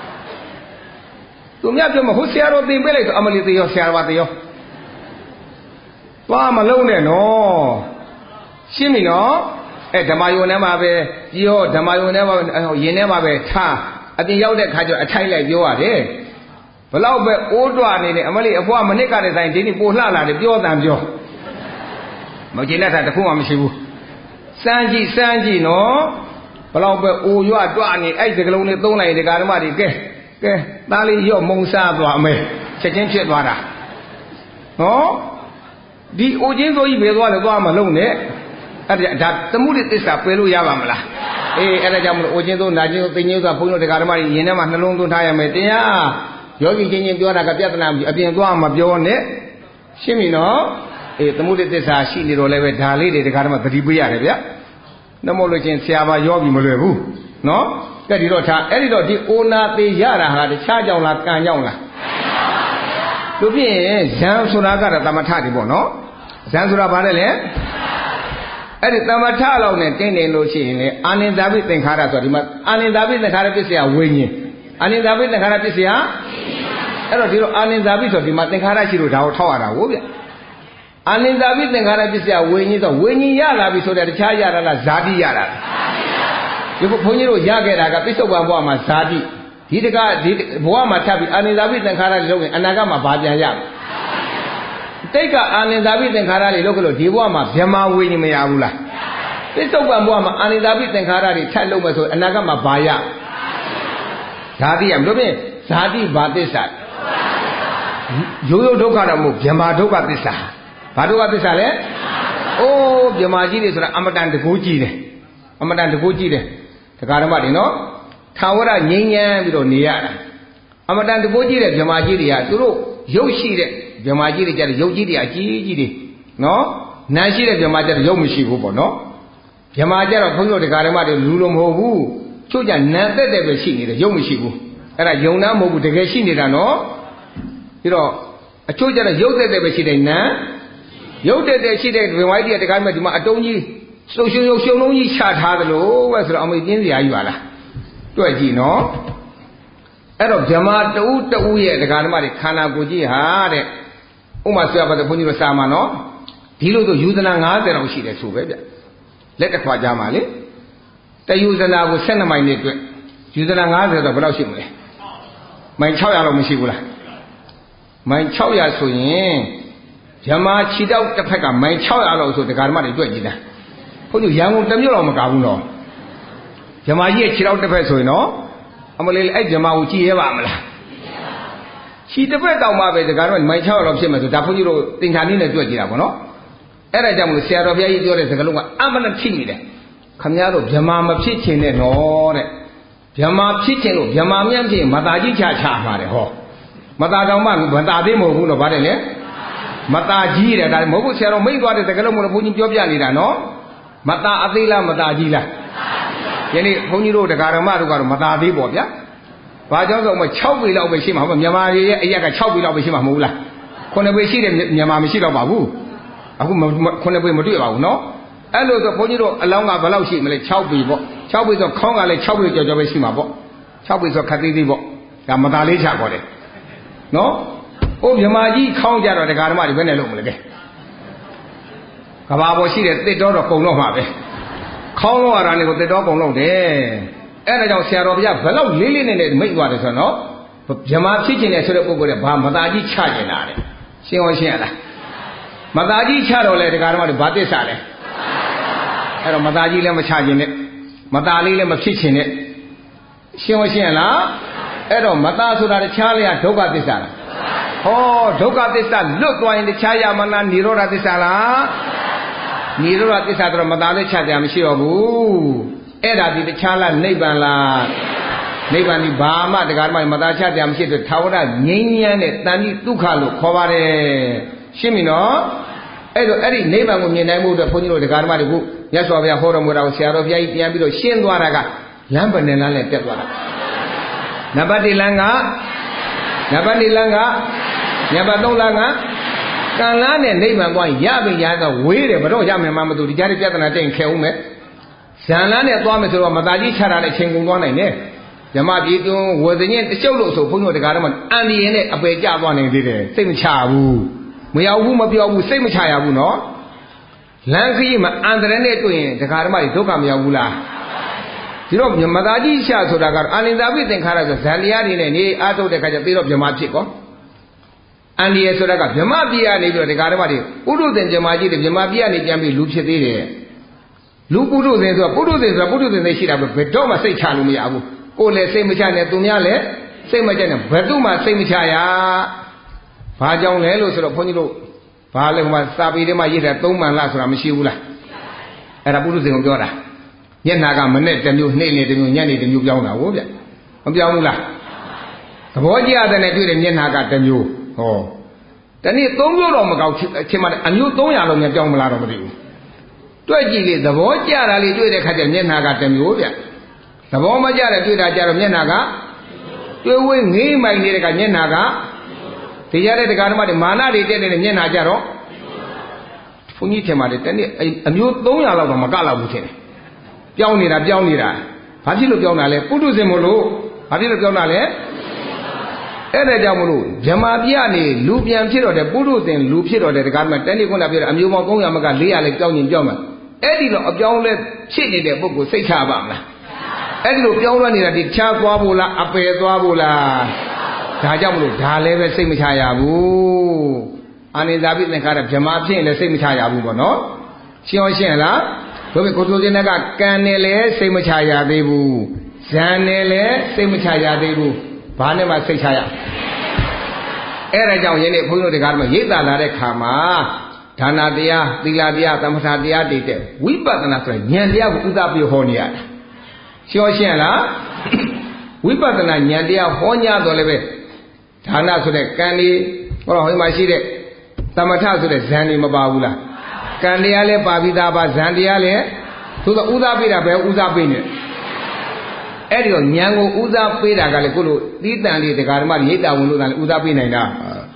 Speaker 1: သူများပြောမဟုတ်ဆရာတော်သင်ပေးလိုက်တော့အမလေးသေရောဆရာတော်သေရောသွားမလုံးနဲ့နော်ရှင်းပြီနော်ဓမ္မယုံထဲမှာပဲပြောဓမ္မယုံထဲမှာရင်ထဲမှာပဲထားအပြင်ရောက်တဲ့ခါကျအထိုက်လိုက်ပြောရတယ်ဘလောက်ပဲအိုးတွနေတယ်အမလေးအဖွားမနစ်ကတဲ့ဆိုင်ဒီနေ့ပိုလှလာတယ်ပြောတန်ပြောမကျေနပ်တာတခုမှမရှိဘူးစမ်းကြည့်နော်ဘလောက်ပဲအိုရွတွနေအဲ့ဒီကလုံးလေးသုံးလိုက်ဒီကာဓမ္မတွေကဲသားလေးရော့မုံစားသွားမယ်ချက်ချင်းဖြစ်သွားတာနော်ဒီအိုချင်းဆိုကြီးဘယ်သွားလဲသွားမလုံးနဲ့အဲ့ဒါသမှုတွေသစ္စာပယ်လို့ရပါမလားအေးအဲ့ဒါကြောင့်မလို့အိုချင်းဆိုနာချင်းဆိုသိချင်းဆိုဘုန်းကြီးတို့ဒီကာဓမ္မတွေရင်ထဲမှာနှလုံးသွင်းထားရမယ်တရားယောဂီချင်းပြောတာကပြဿနာအပြင်သွားမပြောနဲ့ရှင်းပြီနော်အေးသမှုတ္တသစ္စာရှိနေတော့လည်းပဲဒါလေးတွေတရားဓမ္မသတိပေးရတယ်ဗျနှမို့လို့ချင်းဆရာပါရောပြီးမလွယ်ဘူးနော်ကဲဒီတော့ထားအဲ့ဒီတော့ဒီအိုနာသေးရတာဟာတခြားကြောင့်လားကံကြောင့်လားသူဖြင့်ဇံဆိုတာကတော့သမထတွေပေါ့နော်ဇံဆိုတာဘာလဲလဲအဲ့ဒီသမထလောက်နဲ့တင်းနေလို့ရှိရင်လေအာနိသာပိသင်္ခါရဆိုဒီမှာအာနိသာပိသင်္ခါရပစ္စယဝိညာဉ်အာနိသာပိသင်္ခါရပစ္စယအဲ့တော့ဒီလိုအာနိသာပိဆိုဒီမှာသင်္ခါရရှိလို့ဒါကိုထောက်ရတာဟုတ်ဗျအာနိသာပိသင်္ခါရပစ္စယဝိညာဉ်ဆိုဝိညာဉ်ရလာပြီဆိုတဲ့တခြားရတာလားဇာတိရတာဒီဘုန်းကြီးတို့ရခဲ့တာကပစ္စုပန်ဘဝမှာဇာတိဒီတကဒီဘဝမှာထပ်ပြီးအာနိသာပိသင်္ခါရလုံးရင်အနာဂတ်မှာဘာပြန်ရမလဲတိတ်ကအာနိသာပိသင်္ခါရတွေလို့ကလို့ဒီဘဝမှာဗြဟ္မာဝိညာဉ်မရဘူးလားပစ္စုပန်ဘဝမှာအာနိသာပိသင်္ခါရတွေထပ်လုံးမယ်ဆိုအနာဂတ်မှာဘာရဇာတိရမလို့ဖြင့်ဇာတိဘာသစ္စာရိုးရိုးဒုက္ခတော့မဟုတ်ဗြဟ္မာဒုက္ခသစ္စာဘာဒုက္ခသစ္စာလဲအိုးဗြဟ္မာကြီးတွေဆိုတာအမတန်တကူကြည့်တယ်အမတန်တကူကြည့်တယ်တရားဓမ္မတွေနော်ထာဝရငြိမ်းချမ်းပြီးတော့နေရတာအမတန်တကူကြည့်တဲ့ဗြဟ္မာကြီးတွေကသူတို့ရုပ်ရှိတဲ့ဗြဟ္မာကြီးတွေကြတဲ့ရုပ်ကြီးတွေအကြီးကြီးတွေနော်နာရှိတဲ့ဗြဟ္မာကြတဲ့ရုပ်မရှိဘူးပေါ့နော်ဗြဟ္မာကြတော့ဘုန်းကြီးတို့တရားဓမ္မတွေလူလိုမဟုတ်ဘူးချို့ကြနာသက်တဲ့ပဲရှိနေတယ်ရုပ်မရှိဘူးအဲ့ဒါယုံနာမဟုတ်ဘူးတကယ်ရှိနေတာနော်ပြီးတော့အချို့ကျတော့ရုပ်သက်သက်ပဲရှိတယ်နံရုပ်သက်သက်ရှိတဲ့ဝင်ဝိုင်းတည်းတကားမဲ့ဒီမှာအတုံးကြီးစုံရှုံလုံးကြီးချထားသလိုပဲဆိုတော့အမေပြင်းစရာကြီးပါလားတွေ့ကြည့်နော်အဲ့တော့ဗြဟ္မာတူရဲ့ဒကာဓမ္မတွေခန္ဓာကိုယ်ကြီးဟာတဲ့ဥမာဆရာပါတဲ့ဘုန်းကြီးတို့စာမှာနော်ဒီလိုဆိုယူဇနာ90လောက်ရှိတယ်ဆိုပဲဗျလက်တစ်ခွာကြမှာလေတယူဇနာကို12မိုင်နဲ့တွေ့ယူဇနာ90တော့ဘယ်လောက်ရှိမလဲမိုင်600လောက်မရှိဘူးလားမိုင်600ဆိုရင်ဗြဟ္မာခြေတောက်တစ်ဖက်ကမိုင်600လောက်ဆိုဒကာဓမ္မတွေတွေ့ကြည့်တာဘုန်းကြီးရန်ကုန်တစ်မြို့လောက်မကဘူးနော်ဗြဟ္မာကြီးရဲ့ခြေတောက်တစ်ဖက်ဆိုရင်နော်အမလေးအဲ့ဗြဟ္မာကိုကြည့်ရပါမလားခြေတစ်ဖက်တောင်မှပဲဒကာဓမ္မမိုင်600လောက်ဖြစ်မယ်ဆိုဒါဘုန်းကြီးတို့သင်္ခါနည်းနဲ့တွေ့ကြည့်တာပေါ့နော်အဲ့ဒါကြောင့်မလို့ဆရာတော်ဘုရားကြီးပြောတဲ့စကားလုံးကအမှန်နဲ့ထိနေတယ်ခမည်းတော်ဗြဟ္မာမဖြစ်ချင်နဲ့နော်တဲ့ဗြဟ္မာဖြစ်ချင်လို့ဗြဟ္မာမြတ်ဖြစ်မသားကြီးချမှာတယ်ဟောမသားတော်မှမသားသေးမဟုတ်ဘူးနော်ဗါတယ်လေမသားကြီးတဲ့ဒါမဟုတ်ဘူးဆရာတော်မိတ်သွားတဲ့စကားလုံးမလို့ဘုန်းကြီးပြောပြနေတာနော်မသားအသေးလားမသားကြီးလားယနေ့ဘုန်းကြီးတို့တရားဓမ္မတို့ကတော့မသားသေးပေါ့ဗျာဘာကြောင့်ဆိုမှ6ပေလောက်ပဲရှိမှာပေါ့မြန်မာပြည်ရဲ့အရက်က6ပေလောက်ပဲရှိမှာမဟုတ်လား9ပေရှိတယ်မြန်မာမရှိတော့ပါဘူးအခု9ပေမတွေ့ပါဘူးနော်အဲ့လိုဆိုဘုန်းကြီးတို့အလောင်းကဘယ်လောက်ရှိမလဲ6ပေပေါ့6ပေဆိုခေါင်းကလည်း6ပေကျော်ကျော်ပဲရှိမှာပေါ့6ပေဆိုခက်သေးသေးပေါ့ဒါမသားလေးချခေါ်တယ်နော်အိုးမြမကြီးခေါင်းကြတော့တရားဓမ္မတွေဘယ်နဲ့လုပ်မလဲကဲကဘာပေါ်ရှိတဲ့တစ်တော်တော့ကုံတော့မှာပဲခေါင်းလုံးရတာနဲ့ကိုတစ်တော်ကုံလုံးတယ်အဲ့ဒါကြောင့်ဆရာတော်ဘုရားဘယ်လောက်လေးလေးနဲ့မိတ်သွားတယ်ဆိုတော့နော်မြမဖြစ်ခြင်းနဲ့ဆိုတဲ့ပုဂ္ဂိုလ်ကဘာမသားကြီးချကျင်တာတဲ့ရှင်းအောင်ရှင်းရလားမသားကြီးချတော့လေတရားဓမ္မတွေဘာသစ္စာလဲအဲ့တော့မသားကြီးလည်းမချခြင်းနဲ့မသားလေးလည်းမဖြစ်ခြင်းနဲ့ရှင်းအောင်ရှင်းရလားအဲ့တော့မသားဆိုတာတခြားလေဒုက္ခသစ္စာလားဟောဒုက္ခသစ္စာလွတ်သွားရင်တခြားရမနာនិရောဓသစ္စာလားនិရောဓသစ္စာတော့မသားလေးချကြမရှိတော့ဘူးအဲ့ဒါဒီတခြားလားနိဗ္ဗာန်လားနိဗ္ဗာန်ဒီဘာမှတရားဓမ္မမသားချကြမရှိတဲ့ထာဝရငြိမ်းချမ်းတဲ့တန်ကြီးဒုက္ခလို့ခေါ်ပါတယ်ရှင်းပြီနော်အဲ့တော့အဲ့ဒီနိဗ္ဗာန်ကိုမြင်နိုင်မှုအတွက်ဘုန်းကြီးတို့တရားဓမ္မတွေကိုမြတ်စွာဘုရားဟောတော်မူတာကိုဆရာတော်ဘုရားကြီးပြန်ပြီးတော့ရှင်းသွားတာကလမ်းပယ်နဲ့လမ်းနဲ့တက်သွားတာနံပါတ်1လမ်းကနံပါတ်2လမ်းကနံပါတ်3လမ်းကကံလားနဲ့နိဗ္ဗာန်ကိုရပြီရတော့ဝေးတယ်ဘတော့ရမယ်မှမသိဒီကြားပြဿနာတိတ်ခဲအောင်မယ်ဇန်လန်းနဲ့သွားမယ်ဆိုတော့မသားကြီးချတာနဲ့ချိန်ကုန်သွားနိုင်တယ်ဓမ္မပြည်သွင်းဝေဒညင်းတကျုပ်လို့ဆိုဘုန်းကြီးတို့တရားဓမ္မအန်ဒီရင်နဲ့အပယ်ကျသွားနိုင်သေးတယ်စိတ်မချဘူးမရောက်ဘူးမပြောဘူးစိတ်မချရဘူးနော်လမ်းခရီးမှာအန္တရာယ်နဲ့တွေ့ရင်တရားဓမ္မတွေဒုက္ခမရောက်ဘူးလားဒီတော့မသားကြီးချဆိုတာကတော့အာနိသာပိသင်္ခါရဆိုဇန်တရားတွေနဲ့နေအားထုတ်တဲ့ခါကျပြီးတော့ဗြဟ္မာဖြစ်ကောအန္တရာယ်ဆိုတာကဗြဟ္မာပြည်ကနေပြီးတော့တရားဓမ္မတွေပုထုဇဉ်ဗြဟ္မာကြီးတွေဗြဟ္မာပြည်ကနေပြန်ပြီးလူဖြစ်သေးတယ်လူပုထုဇဉ်ဆိုတာပုထုဇဉ်ဆိုတာပုထုဇဉ်သိရှိတာပဲဘယ်တော့မှစိတ်ချလို့မရဘူးကိုယ်လည်းစိတ်မချနဲ့သူများလည်းစိတ်မချနဲ့ဘယ်သူမှစိတ်မချရဘာကြောင့်လဲလို့ဆိုတော့ဘုန်းကြီးတို့ဘာလဲဟိုမှာစာပေထဲမှာရေးတာ3မှန်လားဆိုတာမရှိဘူးလားအဲ့ဒါပုထုဇဉ်ကိုပြောတာမျက်နာကမနဲ့တစ်မျိုးနှိမ့်နေတစ်မျိုးညံ့နေတစ်မျိုးပြောင်းတာဟုတ်ဗျမပြောင်းဘူးလားသဘောကျတဲ့နဲ့တွေ့တဲ့မျက်နာကတစ်မျိုးဟောတနေ့3မျိုးတော့မကောက်ချင်းမှအမျိုး300လောက်များပြောင်းမလားတော့မသိဘူးတွေ့ကြည့်လေသဘောကျတာလေးတွေ့တဲ့ခါကျမျက်နာကတစ်မျိုးဗျသဘောမကျတဲ့တွေ့တာကြတော့မျက်နာကတွေ့ဝေးငေးမိုင်နေတဲ့ကမျက်နာကဒီရတဲ့တရားဓမ္မတွေမာနတွေတက်နေတဲ့မျက်နာကြတော့ဘုန်းကြီးထင်ပါတယ်တနေ့အမျိုး300လောက်တော့မကလောက်ဘူးထင်တယ်ပြောင်းနေတာဘာဖြစ်လို့ပြောင်းတာလဲပုထုဇဉ်မလို့ဘာဖြစ်လို့ပြောင်းတာလဲအဲ့ဒါကြောင့်မလို့ဗြဟ္မာပြနေလူပြန်ဖြစ်တော့တဲ့ပုထုဇဉ်လူဖြစ်တော့တဲ့တရားမှတနေ့ခုနပြောတဲ့အမျိုးပေါင်း300မက400လည်းပြောင်းရင်ပြောင်းမှာအဲ့ဒီတော့အပြောင်းလဲဖြစ်နေတဲ့ပုဂ္ဂိုလ်စိတ်ချပါမလားအဲ့ဒီလိုပြောင်းလဲနေတာဒီချားသွားဖို့လားအပယ်သွားဖို့လားဒါကြောင့်မလို့ဒါလည်းပဲစိတ်မချရဘူးအာနိသာပိသင်္ခါရဗြဟ္မာဖြစ်ရင်လည်းစိတ်မချရဘူးပေါ့နော်ရှင်းရှင်းလားတို့ကိုဆိုခြင်းကကံနဲ့လည်းစိတ်မချရသေးဘူးဇန်နဲ့လည်းစိတ်မချရသေးဘူးဘာနဲ့မှစိတ်ချရအဲ့ဒါကြောင့်ယနေ့ဘုန်းကြီးတို့တရားဓမ္မရိပ်သာလာတဲ့ခါမှာဒါနတရားသီလတရားသမထတရားတွေတဲ့ဝိပဿနာဆိုရင်ဉာဏ်တရားကိုဥဒပြဟောနေရတာရှင်းရှင်းလားဝိပဿနာဉာဏ်တရားဟောညာတော့လည်းပဲဒါနဆိုတဲ့ကံဒီဟောဟိုမှာရှိတဲ့သမထဆိုတဲ့ဇန်တွေမပါဘူးလားကံတရားလည်းပါပြီးသားပါဇန်တရားလည်းသို့သောဥဒပေးတာပဲဥဒပေးနေအဲ့ဒီတော့ဉာဏ်ကိုဥဒပေးတာကလည်းကိုလိုသီးတန်လေးတရားဓမ္မရိပ်သာဝင်လို့သာဥဒပေးနိုင်တာ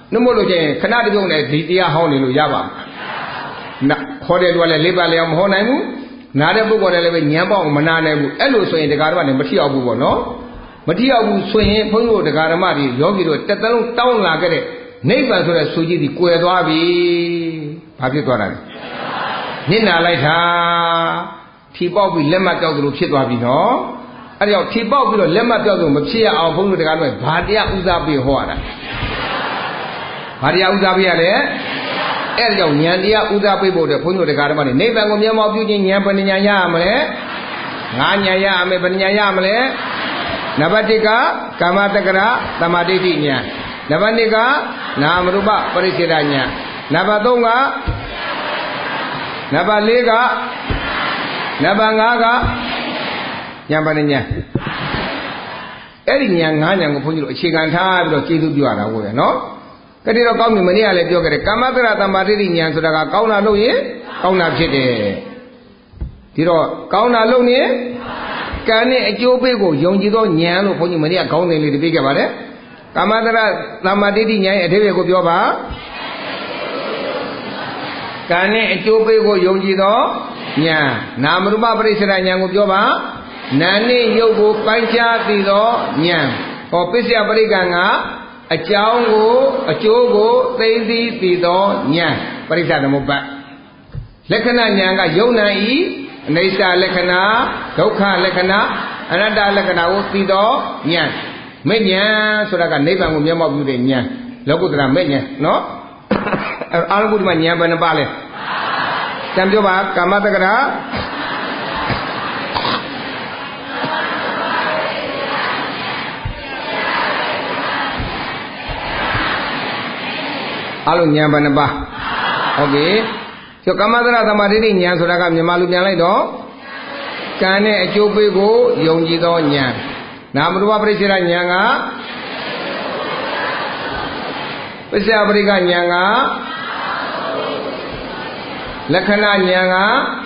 Speaker 1: နှမို့လို့ချင်းခဏတပြုံးနဲ့ဒီတရားဟောနေလို့ရပါမလားခေါ်တယ်လို့လည်းလေးပါလေအောင်မဟောနိုင်ဘူးနားတဲ့ပုဂ္ဂိုလ်နဲ့လည်းပဲညံပေါက်မနာနိုင်ဘူးအဲ့လိုဆိုရင်တရားဓမ္မတွေမထီအောင်ဘူးပေါ့နော်မထီအောင်ဘူးဆိုရင်ဘုန်းကြီးတို့တရားဓမ္မတွေယောဂီတို့တက်တလုံးတောင်းလာခဲ့တဲ့နိဗ္ဗာန်ဆိုတဲ့ဆိုကြီးဒီကွယ်သွားပြီဘာဖြစ်သွားတာလဲနစ်နာလိုက်တာထီပေါက်ပြီးလက်မှတ်ပြောက်သလိုဖြစ်သွားပြီနော်အဲ့ဒါကြောင့်ထီပေါက်ပြီးတော့လက်မှတ်ပြောက်သလိုမဖြစ်ရအောင်ဘုန်းကြီးတို့တရားဓမ္မဘာတရားဥစားပေးဟောရတာဘာတရားဥစားပေးရလဲအဲ့ဒါကြောင့်ဉာဏ်တရားဥစားပေးဖို့တဲ့ဘုန်းကြီးတို့တရားဓမ္မတွေနိဗ္ဗာန်ကိုမျက်မှောက်ပြုခြင်းဉာဏ်ပညာရရမလဲငါဉာဏ်ရမယ်ပညာရမလဲနံပါတ်1ကကာမတက္ကရာသမာဓိဋ္ဌိဉာဏ်နံပါတ်2ကနာမရူပပရိစ္ဆေဒဉာဏ်နံပါတ်3ကနံပါတ်4ကနံပါတ်5ကဉာဏ်ပညာအဲ့ဒီဉာဏ်5ဉာဏ်ကိုဘုန်းကြီးတို့အခြေခံထားပြီးတော့ကျေးဇူးပြုရတာကိုပဲနော်ကတိတော့ကောင်းပြီမနေ့ကလည်းပြောခဲ့တယ်ကာမတ္တရသမာဓိဋ္ဌိဉာဏ်ဆိုတာကကောင်းတာလို့ရင်ကောင်းတာဖြစ်တယ်ဒီတော့ကောင်းတာလို့ရင်ကံနဲ့အကျိုးပေးကိုယုံကြည်သောဉာဏ်လို့ဘုန်းကြီးမနေ့ကခေါင်းစဉ်လေးတွေပြခဲ့ပါတယ်ကာမတ္တရသမာဓိဋ္ဌိဉာဏ်ရဲ့အဓိပ္ပာယ်ကိုပြောပါကံနဲ့အကျိုးပေးကိုယုံကြည်သောဉာဏ်နာမရူပပရိစ္ဆေဒဉာဏ်ကိုပြောပါနာနဲ့ရုပ်ကိုပိုင်းခြားသိသောဉာဏ်ဟောပစ္စယပရိက္ခဏ်ကအကြောင်းကိုအကျိုးကိုသိသိသောဉာဏ်ပရိစ္ဆသမုပ္ပါလက္ခဏာဉာဏ်ကယုံနာဤအနိစ္စလက္ခဏာဒုက္ခလက္ခဏာအနတ္တလက္ခဏာကိုသိသောဉာဏ်မဲ့ဉာဏ်ဆိုတာကနိဗ္ဗာန်ကိုမျက်မှောက်ပြုတဲ့ဉာဏ်လောကုတ္တရာမဲ့ဉာဏ်နော်အာရုံကုတ္တမဉာဏ်ဘယ်နှပါလဲကြံပြောပါကာမတက္ကရာအလုံးဉာဏ်ဘယ်နှပါဟုတ်ပြီဆိုကာမတ္တရသမာဓိဋ္ဌိဉာဏ်ဆိုတာကမြန်မာလူပြန်လိုက်တော့ကံနဲ့အကျိုးပေးကိုယုံကြည်သောဉာဏ်နာမရူပပရိစ္ဆေဒဉာဏ်ကပစ္စယပရိက္ခဉာဏ်ကလက္ခဏာဉာဏ်က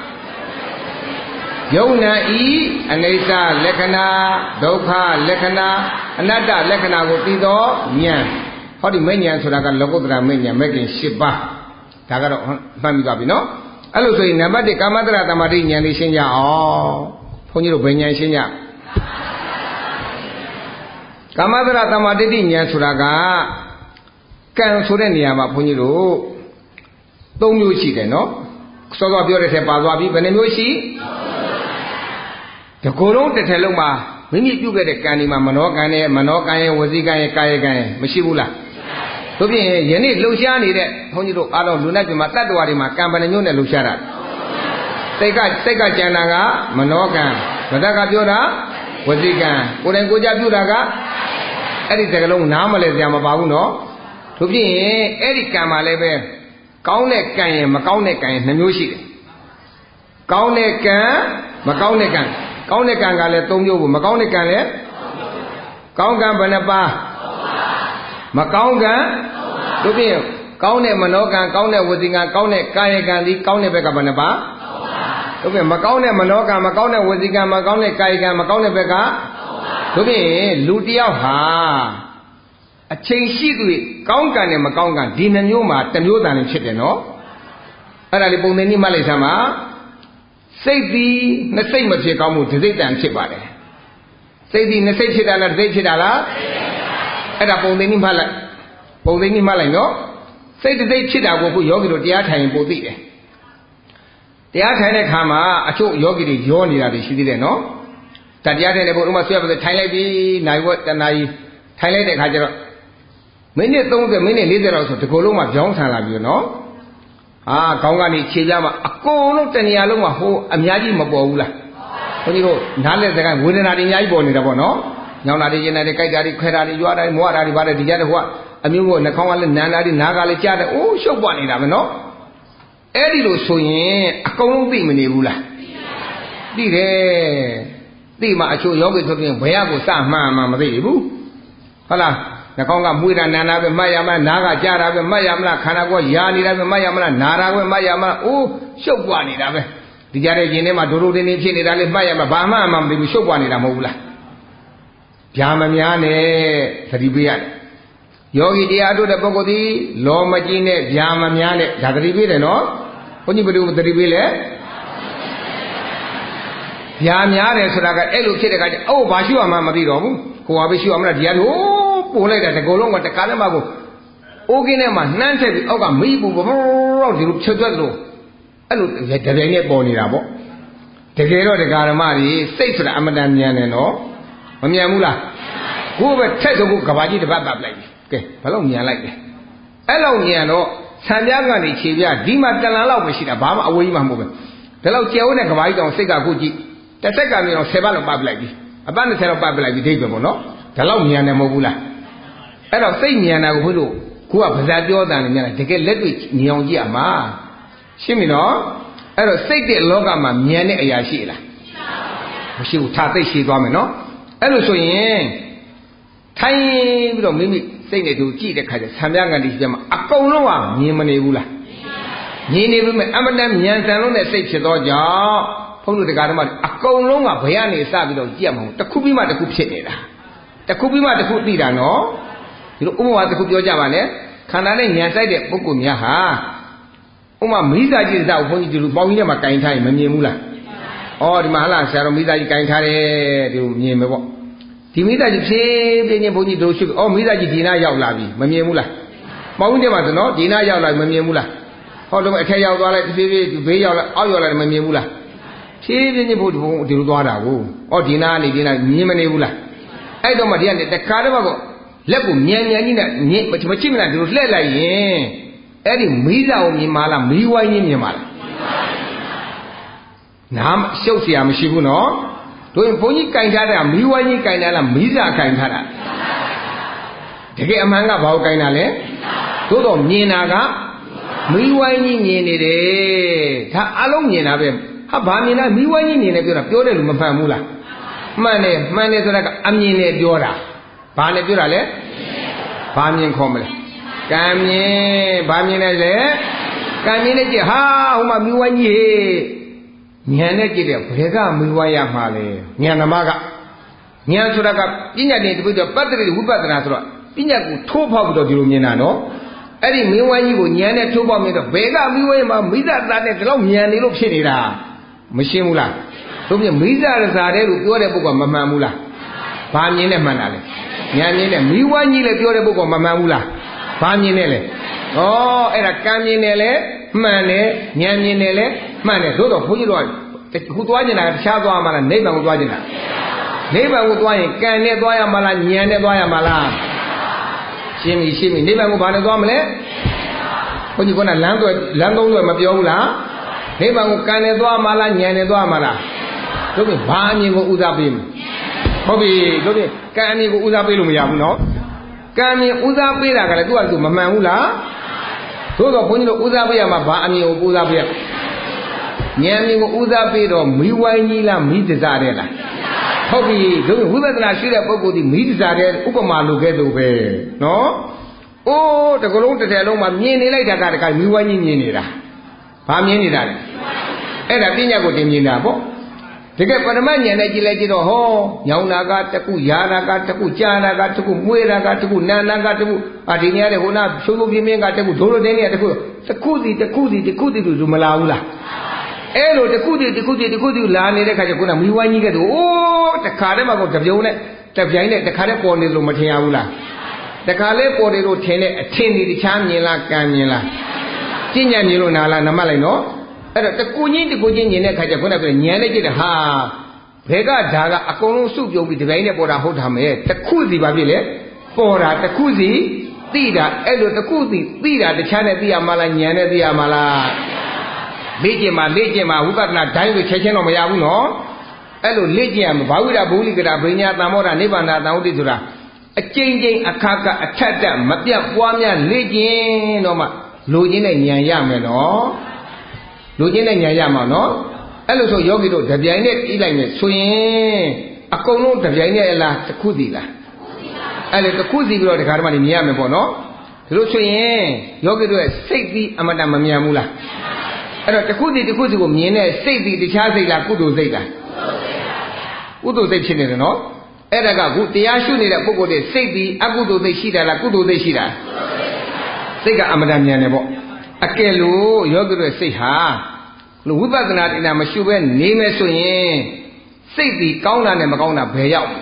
Speaker 1: ယုံနာဤအနိစ္စလက္ခဏာဒုက္ခလက္ခဏာအနတ္တလက္ခဏာကိုသိသောဉာဏ်ဟောဒီမဲ့ဉာဏ်ဆိုတာကလောကုတ္တရာမဲ့ဉာဏ်မဲ့ခင်10ပါးဒါကတော့မှတ်မိသွားပြီနော်အဲ့လိုဆိုရင်နံပါတ်1ကာမတ္တရသမာဓိဉာဏ်လေးရှင်းကြအောင်ဘုန်းကြီးတို့ဘယ်ဉာဏ်ရှင်းကြကာမတ္တရသမာဓိဉာဏ်ဆိုတာကကံဆိုတဲ့နေရာမှာဘုန်းကြီးတို့3မျိုးရှိတယ်နော်စောစောပြောတဲ့ထဲပါသွားပြီဘယ်နှမျိုးရှိတကူလုံးတစ်ထည်လုံးမှာမိမိပြုခဲ့တဲ့ကံဒီမှာမနောကံနဲ့မနောကံရဲ့ဝစီကံရဲ့ကာယကံရဲ့မရှိဘူးလားတို့ဖြင့်ယနေ့လှုပ်ရှားနေတဲ့ဘုန်းကြီးတို့အားလုံးလူနဲ့ပြမှာတတ္တဝါတွေမှာကံဘယ်နှမျိုးနဲ့လှုပ်ရှားတာစိတ်ကကြံတာကမနောကံဗဒကပြောတာဝစီကံကိုယ်တိုင်ကိုယ်ကြပြုတာကအဲ့ဒီစကလုံးနားမလဲစရာမပါဘူးနော်တို့ဖြင့်အဲ့ဒီကံမှာလည်းပဲကောင်းတဲ့ကံရင်မကောင်းတဲ့ကံရင်2မျိုးရှိတယ်ကောင်းတဲ့ကံမကောင်းတဲ့ကံကောင်းတဲ့ကံကလည်း3မျိုးဘူးမကောင်းတဲ့ကံလည်းကောင်းကံဘယ်နှပါမကောင်းကံတို့ဖြင့်ကောင်းတဲ့မနောကံကောင်းတဲ့ဝစီကံကောင်းတဲ့ကာယကံဒီကောင်းတဲ့ဘက်ကဘယ်နှပါတို့ဖြင့်မကောင်းတဲ့မနောကံမကောင်းတဲ့ဝစီကံမကောင်းတဲ့ကာယကံမကောင်းတဲ့ဘက်ကတို့ဖြင့်လူတယောက်ဟာအချိန်ရှိသူကောင်းကံနဲ့မကောင်းကံဒီ2မျိုးမှာ1မျိုးတန်လည်းဖြစ်တယ်နော်အဲ့ဒါလေးပုံသင်နည်းမှတ်လိုက်စမ်းပါစိတ်သည်နှစ်စိတ်မဖြစ်ကောင်းမှုဒစိတ်တန်ဖြစ်ပါတယ်စိတ်သည်နှစ်စိတ်ဖြစ်တာလားဒစိတ်ဖြစ်တာလားအဲ့ဒါပုံသင်နည်းမှတ်လိုက်ပုံသင်နည်းမှတ်လိုက်နော်စိတ်ဒစိတ်ဖြစ်တာကိုခုယောဂီတို့တရားထိုင်ရင်ပိုသိတယ်တရားထိုင်တဲ့ခါမှာအချို့ယောဂီတွေရောနေတာတွေရှိသေးတယ်နော်တရားထိုင်တဲ့ဘုရားမှာဆွဲပါစေထိုင်လိုက်ပြီနိုင်ဝက်တနာကြီးထိုင်လိုက်တဲ့ခါကျတော့မိနစ်30မိနစ်40လောက်ဆိုဒီကိုယ်လုံးမှာကြောင်းဆန်လာပြီနော်ခေါင်းကနေခြေပြားမှာအကုန်လုံးတဏှာလုံးမှာဟိုအများကြီးမပေါ်ဘူးလားဘုန်းကြီးတို့နားလက်စကားဝေဒနာတွေအများကြီးပေါ်နေတာပေါ့နော်ညောင်းတာတွေကျင်တာတွေကြိုက်တာတွေခွဲတာတွေရွာတာတွေမွားတာတွေပါတယ်ဒီကြတဲ့ဟိုကအမျိုးမျိုးနှာခေါင်းကလည်းနန်းတာတွေနားကလည်းကြားတယ်အိုးရှုပ်ပွားနေတာပဲနော်အဲ့ဒီလိုဆိုရင်အကုန်လုံးသိမနေဘူးလားသိတယ်သိမှအချို့ယောဂီဆိုရင်ဘယ်ကိုစမှန်းမှမသိဘူးဟုတ်လားနှာခေါင်းကမွေးတာနန်းတာပဲမှတ်ရမလားနားကကြားတာပဲမှတ်ရမလားခန္ဓာကိုယ်ယာနေတာပဲမှတ်ရမလားနာတာပဲမှတ်ရမလားအိုးရှုပ်ပွားနေတာပဲဒီကြတဲ့ရင်ထဲမှာဒိုဒိုတင်းတင်းဖြစ်နေတာလေးမှတ်ရမှာဘာမှမသိဘူးရှုပ်ပွားနေတာမဟုတ်ဘူးလားဗျာမများနဲ့သတိပေးရတယ်ယောဂီတရားထုတ်တဲ့ပုဂ္ဂိုလ်သည်လောမကြီးနဲ့ဗျာမများနဲ့ဒါသတိပေးတယ်နော်ဘုန်းကြီးဘယ်လိုသတိပေးလဲဗျာများတယ်ဆိုတာကအဲ့လိုဖြစ်တဲ့အခါကျအိုးဘာရှိရမှမသိတော့ဘူးကိုယ်ဟာပဲရှိရမလားဒီကတော့ပို့လိုက်တာတကောလုံးကတကားလည်းမကိုအိုးကင်းထဲမှာနှမ်းထည့်ပြီးအောက်ကမီးပူဘောဒီလိုဖြတ်သွက်လို့အဲ့လိုတပြိုင်နဲ့ပေါ်နေတာပေါ့တကယ်တော့ဒကာဓမ္မတွေစိတ်ဆိုတာအမတန်မြန်တယ်နော်မမြန်ဘူးလားကိုယ်ပဲထက်ဆိုကိုကဘာကြီးတစ်ပတ်ပတ်လိုက်ပြီကဲဘယ်လောက်မြန်လိုက်လဲအဲ့လောက်မြန်တော့ဆံပြားကနေခြေပြားဒီမှာတလန်လောက်ပဲရှိတာဘာမှအဝေးကြီးမှမဟုတ်ပဲဒါလောက်ကျဲဦးတဲ့ကဘာကြီးတောင်စိတ်ကကိုကြည့်တစ်စက္ကန့်မြောင်10ပတ်လောက်ပတ်ပလိုက်ပြီအပတ်20လောက်ပတ်ပလိုက်ပြီဒိတ်ပဲပေါ့နော်ဒါလောက်မြန်တယ်မဟုတ်ဘူးလားအဲ့တော့စိတ်မြန်တာကိုဘုလို့ကိုကဗဇာပြောတာနဲ့မြန်တယ်တကယ်လက်တွေ့ညောင်ကြည့်ရမှာရှင်းပြီနော်အဲ့တော့စိတ်တဲ့လောကမှာမြန်တဲ့အရာရှိလားမရှိဘူးထားသိရှိသွားမယ်နော်အဲ့လိုဆိုရင်ထိုင်ပြီးတော့မိမိစိတ်နဲ့သူကြည့်တဲ့ခါကျဆံပြားကန်ဒီကျမှအကုန်လုံးကမြင်မနေဘူးလားမြင်နေပြီမဲ့အမတန်မြန်ဆန်လုံးတဲ့စိတ်ဖြစ်တော့ကြောင့်ဘုန်းကြီးတရားဓမ္မအကုန်လုံးကဘယ်ကနေစပြီးတော့ကြည့်ရမှာတစ်ခုပြီးမှတစ်ခုဖြစ်နေတာတစ်ခုပြီးမှတစ်ခုသိတာနော်ဒီလိုဥပမာတစ်ခုပြောကြပါနဲ့ခန္ဓာနဲ့ဉာဏ်ဆိုင်တဲ့ပုဂ္ဂိုလ်များဟာဥမာမိစ္ဆာจิตစာကိုဘုန်းကြီးဒီလိုပေါင်းကြီးထဲမှာကင်ထားရင်မမြင်ဘူးလားဩဒီမှာဟလားဆရာတော်မိစ္ဆာကြီးကင်ထားတယ်ဒီလိုမြင်မယ်ပေါ့ဒီမိစ္ဆာကြီးဖြည်းဖြည်းချင်းဘုန်းကြီးတို့ရှိဩမိစ္ဆာကြီးဒီနာရောက်လာပြီမမြင်ဘူးလားပေါင်းကြီးထဲမှာဆိုနော်ဒီနာရောက်လာမမြင်ဘူးလားဟောတော့အထက်ရောက်သွားလိုက်ဖြည်းဖြည်းဘေးရောက်လာအောက်ရောက်လာမမြင်ဘူးလားဖြည်းဖြည်းချင်းဘုန်းဒီလိုသွားတာကိုဩဒီနာကနေဒီနာမြင်မနေဘူးလားအဲ့တော့မှဒီကနေတခါတည်းမှပေါ့လက်ကိုမြန်မြန်ကြီးနဲ့မချိမလားဒီလိုလှည့်လိုက်ရင်အဲ့ဒီမီးစာကိုမြင်ပါလားမီးဝိုင်းကြီးမြင်ပါလားနားရှုပ်เสียမရှိဘူးနော်တို့ရင်ဘုန်းကြီးကင်ထားတာမီးဝိုင်းကြီးကင်ထားလားမီးစာကင်ထားတာတကယ်အမှန်ကဘာကိုကင်တာလဲသို့တော့မြင်တာကမီးဝိုင်းကြီးမြင်နေတယ်ဒါအလုံးမြင်တာပဲဟာဘာမြင်တာမီးဝိုင်းကြီးမြင်တယ်ပြောတယ်လို့မမှန်ဘူးလားမှန်တယ်ဆိုတာကအမြင်နဲ့ပြောတာဘာနဲ့ပြောတာလဲဘာမြင်ခေါ်မလဲကံမြင်ဘာမြင်လဲလေကံမြင်နဲ့ကြည့်ဟာဟိုမှာမီးဝိုင်းကြီးဟေးဉာဏ်နဲ့ကြည့်တယ်ဘယ်ကမီးဝိုင်းရမှာလဲဉာဏ်ဓမ္မကဉာဏ်ဆိုတာကပညာနဲ့တပိတော့ပတ္တိဝိပဿနာဆိုတော့ပညာကိုထိုးဖောက်ပြီးတော့ဒီလိုမြင်တာနော်အဲ့ဒီမီးဝိုင်းကြီးကိုဉာဏ်နဲ့ထိုးဖောက်မြင်တော့ဘယ်ကမီးဝိုင်းမှာမိစ္ဆာသားနဲ့ဒီလောက်ဉာဏ်နေလို့ဖြစ်နေတာမရှင်းဘူးလားတို့မြင်မိစ္ဆာရစားတဲ့လို့ပြောတဲ့ပုဂ္ဂိုလ်မမှန်ဘူးလားဘာမြင်နဲ့မှန်တာလဲဉာဏ်မြင်နဲ့မီးဝိုင်းကြီးလည်းပြောတဲ့ပုဂ္ဂိုလ်မမှန်ဘူးလားဘာမြင်နဲ့လဲဩအဲ့ဒါကံမြင်တယ်လဲမှန်တယ်ဉာဏ်မြင်တယ်လဲမှန်တယ်သို့တော့ဘုန်းကြီးတို့ကခုသွားကျင်တာတခြားသွားမှာလားနိဗ္ဗာန်ကိုသွားကျင်တာနိဗ္ဗာန်ကိုသွားရင်ကံနဲ့သွားရမှာလားဉာဏ်နဲ့သွားရမှာလားရှင်းပြီနိဗ္ဗာန်ကိုဘာနဲ့သွားမလဲဘုန်းကြီးကလမ်းသုံးသွယ်မပြောဘူးလားနိဗ္ဗာန်ကိုကံနဲ့သွားမှာလားဉာဏ်နဲ့သွားမှာလားတို့ပြင်ဘာအမြင်ကိုဥစားပေးမလဲဟုတ်ပြီတို့ပြင်ကံအမြင်ကိုဥစားပေးလို့မရဘူးနော်ကံမြင်ဥစားပေးတာကလည်းသူကသူမမှန်ဘူးလားသို့တော့ဘုန်းကြီးတို့ဥစားပေးရမှာဘာအမြင်ကိုဥစားပေးရဉာဏ်မြင်ကိုဥစားပေးတော့မီးဝိုင်းကြီးလားမီးတစားတဲ့လားဟုတ်ပြီတို့ဝိပဿနာရှိတဲ့ပုဂ္ဂိုလ်ဒီမီးတစားတဲ့ဥပမာလိုခဲ့တော့ပဲနော်အိုးတကလုံးတစ်ထည်လုံးမှာမြင်နေလိုက်တာကတခါမီးဝိုင်းကြီးမြင်နေတာဘာမြင်နေတာလဲအဲ့ဒါပညာကိုတင်မြင်တာပေါ့တကယ်ပရမဉာဏ်နဲ့ကြည့်လိုက်ကြည့်တော့ဟောညောင်းတာကတခုယာတာကတခုကြာတာကတခုမွေးတာကတခုနာနာကတခုဒီနေရာတဲ့ဟိုနာဖြိုးဖြိုးပြင်းပြင်းကတခုဒိုးလိုတင်းနေတခုမလာဘူးလားအဲ့လိုတခုစီလာနေတဲ့ခါကျခုနမီးဝိုင်းကြီးကတူအိုးတခါတည်းမှကိုတပြုံးနဲ့တပြိုင်နဲ့တခါတည်းပေါ်နေလို့မထင်ရဘူးလားတခါလဲပေါ်နေလို့ထင်တဲ့အထင်ဒီတခြားမြင်လားကံမြင်လားပညာမြင်လို့နာလားနမလိုက်နော်အဲ့တော့တကူချင်းမြင်တဲ့ခါကျခုနကညံနဲ့ကြည့်တယ်ဟာဘယ်ကဒါကအကုန်လုံးစုပြုံပြီးဒီပိုင်းနဲ့ပေါ်တာဟုတ်တာမယ်တခုစီပါပြီလေပေါ်တာတခုစီသိတာအဲ့လိုတခုစီသိတာတခြားနဲ့သိရမှာလားညံနဲ့သိရမှာလားလေ့ကျင့်မှာဝိပဿနာတိုင်းကိုချက်ချင်းတော့မရဘူးနော်အဲ့လိုလေ့ကျင့်ရမှာဘာဝိဒဘုလိကတာပညာသံမောဒနိဗ္ဗာန်သံဝတိဆိုတာအကျဉ်းအခါကအထက်တက်မပြတ်ပွားများလေ့ကျင့်တော့မှလူချင်းနဲ့ဉာဏ်ရမယ်နော်လူချင်းနဲ့ဉာဏ်ရမှာနော်အဲ့လိုဆိုယောဂီတို့တပြိုင်နဲ့ဤလိုက်မယ်ဆိုရင်အကုန်လုံးတပြိုင်နဲ့လားတစ်ခုစီလားအဲ့လေတစ်ခုစီပြီးတော့ဒီခါတည်းမှမြင်ရမယ်ပေါ့နော်ဒီလိုဆိုရင်ယောဂီတို့ရဲ့စိတ်ပြီးအမတန်မမြန်ဘူးလားအဲ့တော့တစ်ခုစီကိုမြင်တဲ့စိတ်ပြီးတခြားစိတ်လားကုသိုလ်စိတ်လားကုသိုလ်စိတ်ဖြစ်နေတယ်နော်အဲ့ဒါကခုတရားရှုနေတဲ့ပုဂ္ဂိုလ်တွေစိတ်ဒီအကုသိုလ်သိရှိတာလားကုသိုလ်သိရှိတာစိတ်ကအမှန်တမ်းမြန်တယ်ပေါ့အကယ်လို့ယောဂီတို့စိတ်ဟာဝိပဿနာတရားမရှုဘဲနေမယ်ဆိုရင်စိတ်ဒီကောင်းတာနဲ့မကောင်းတာဘယ်ရောက်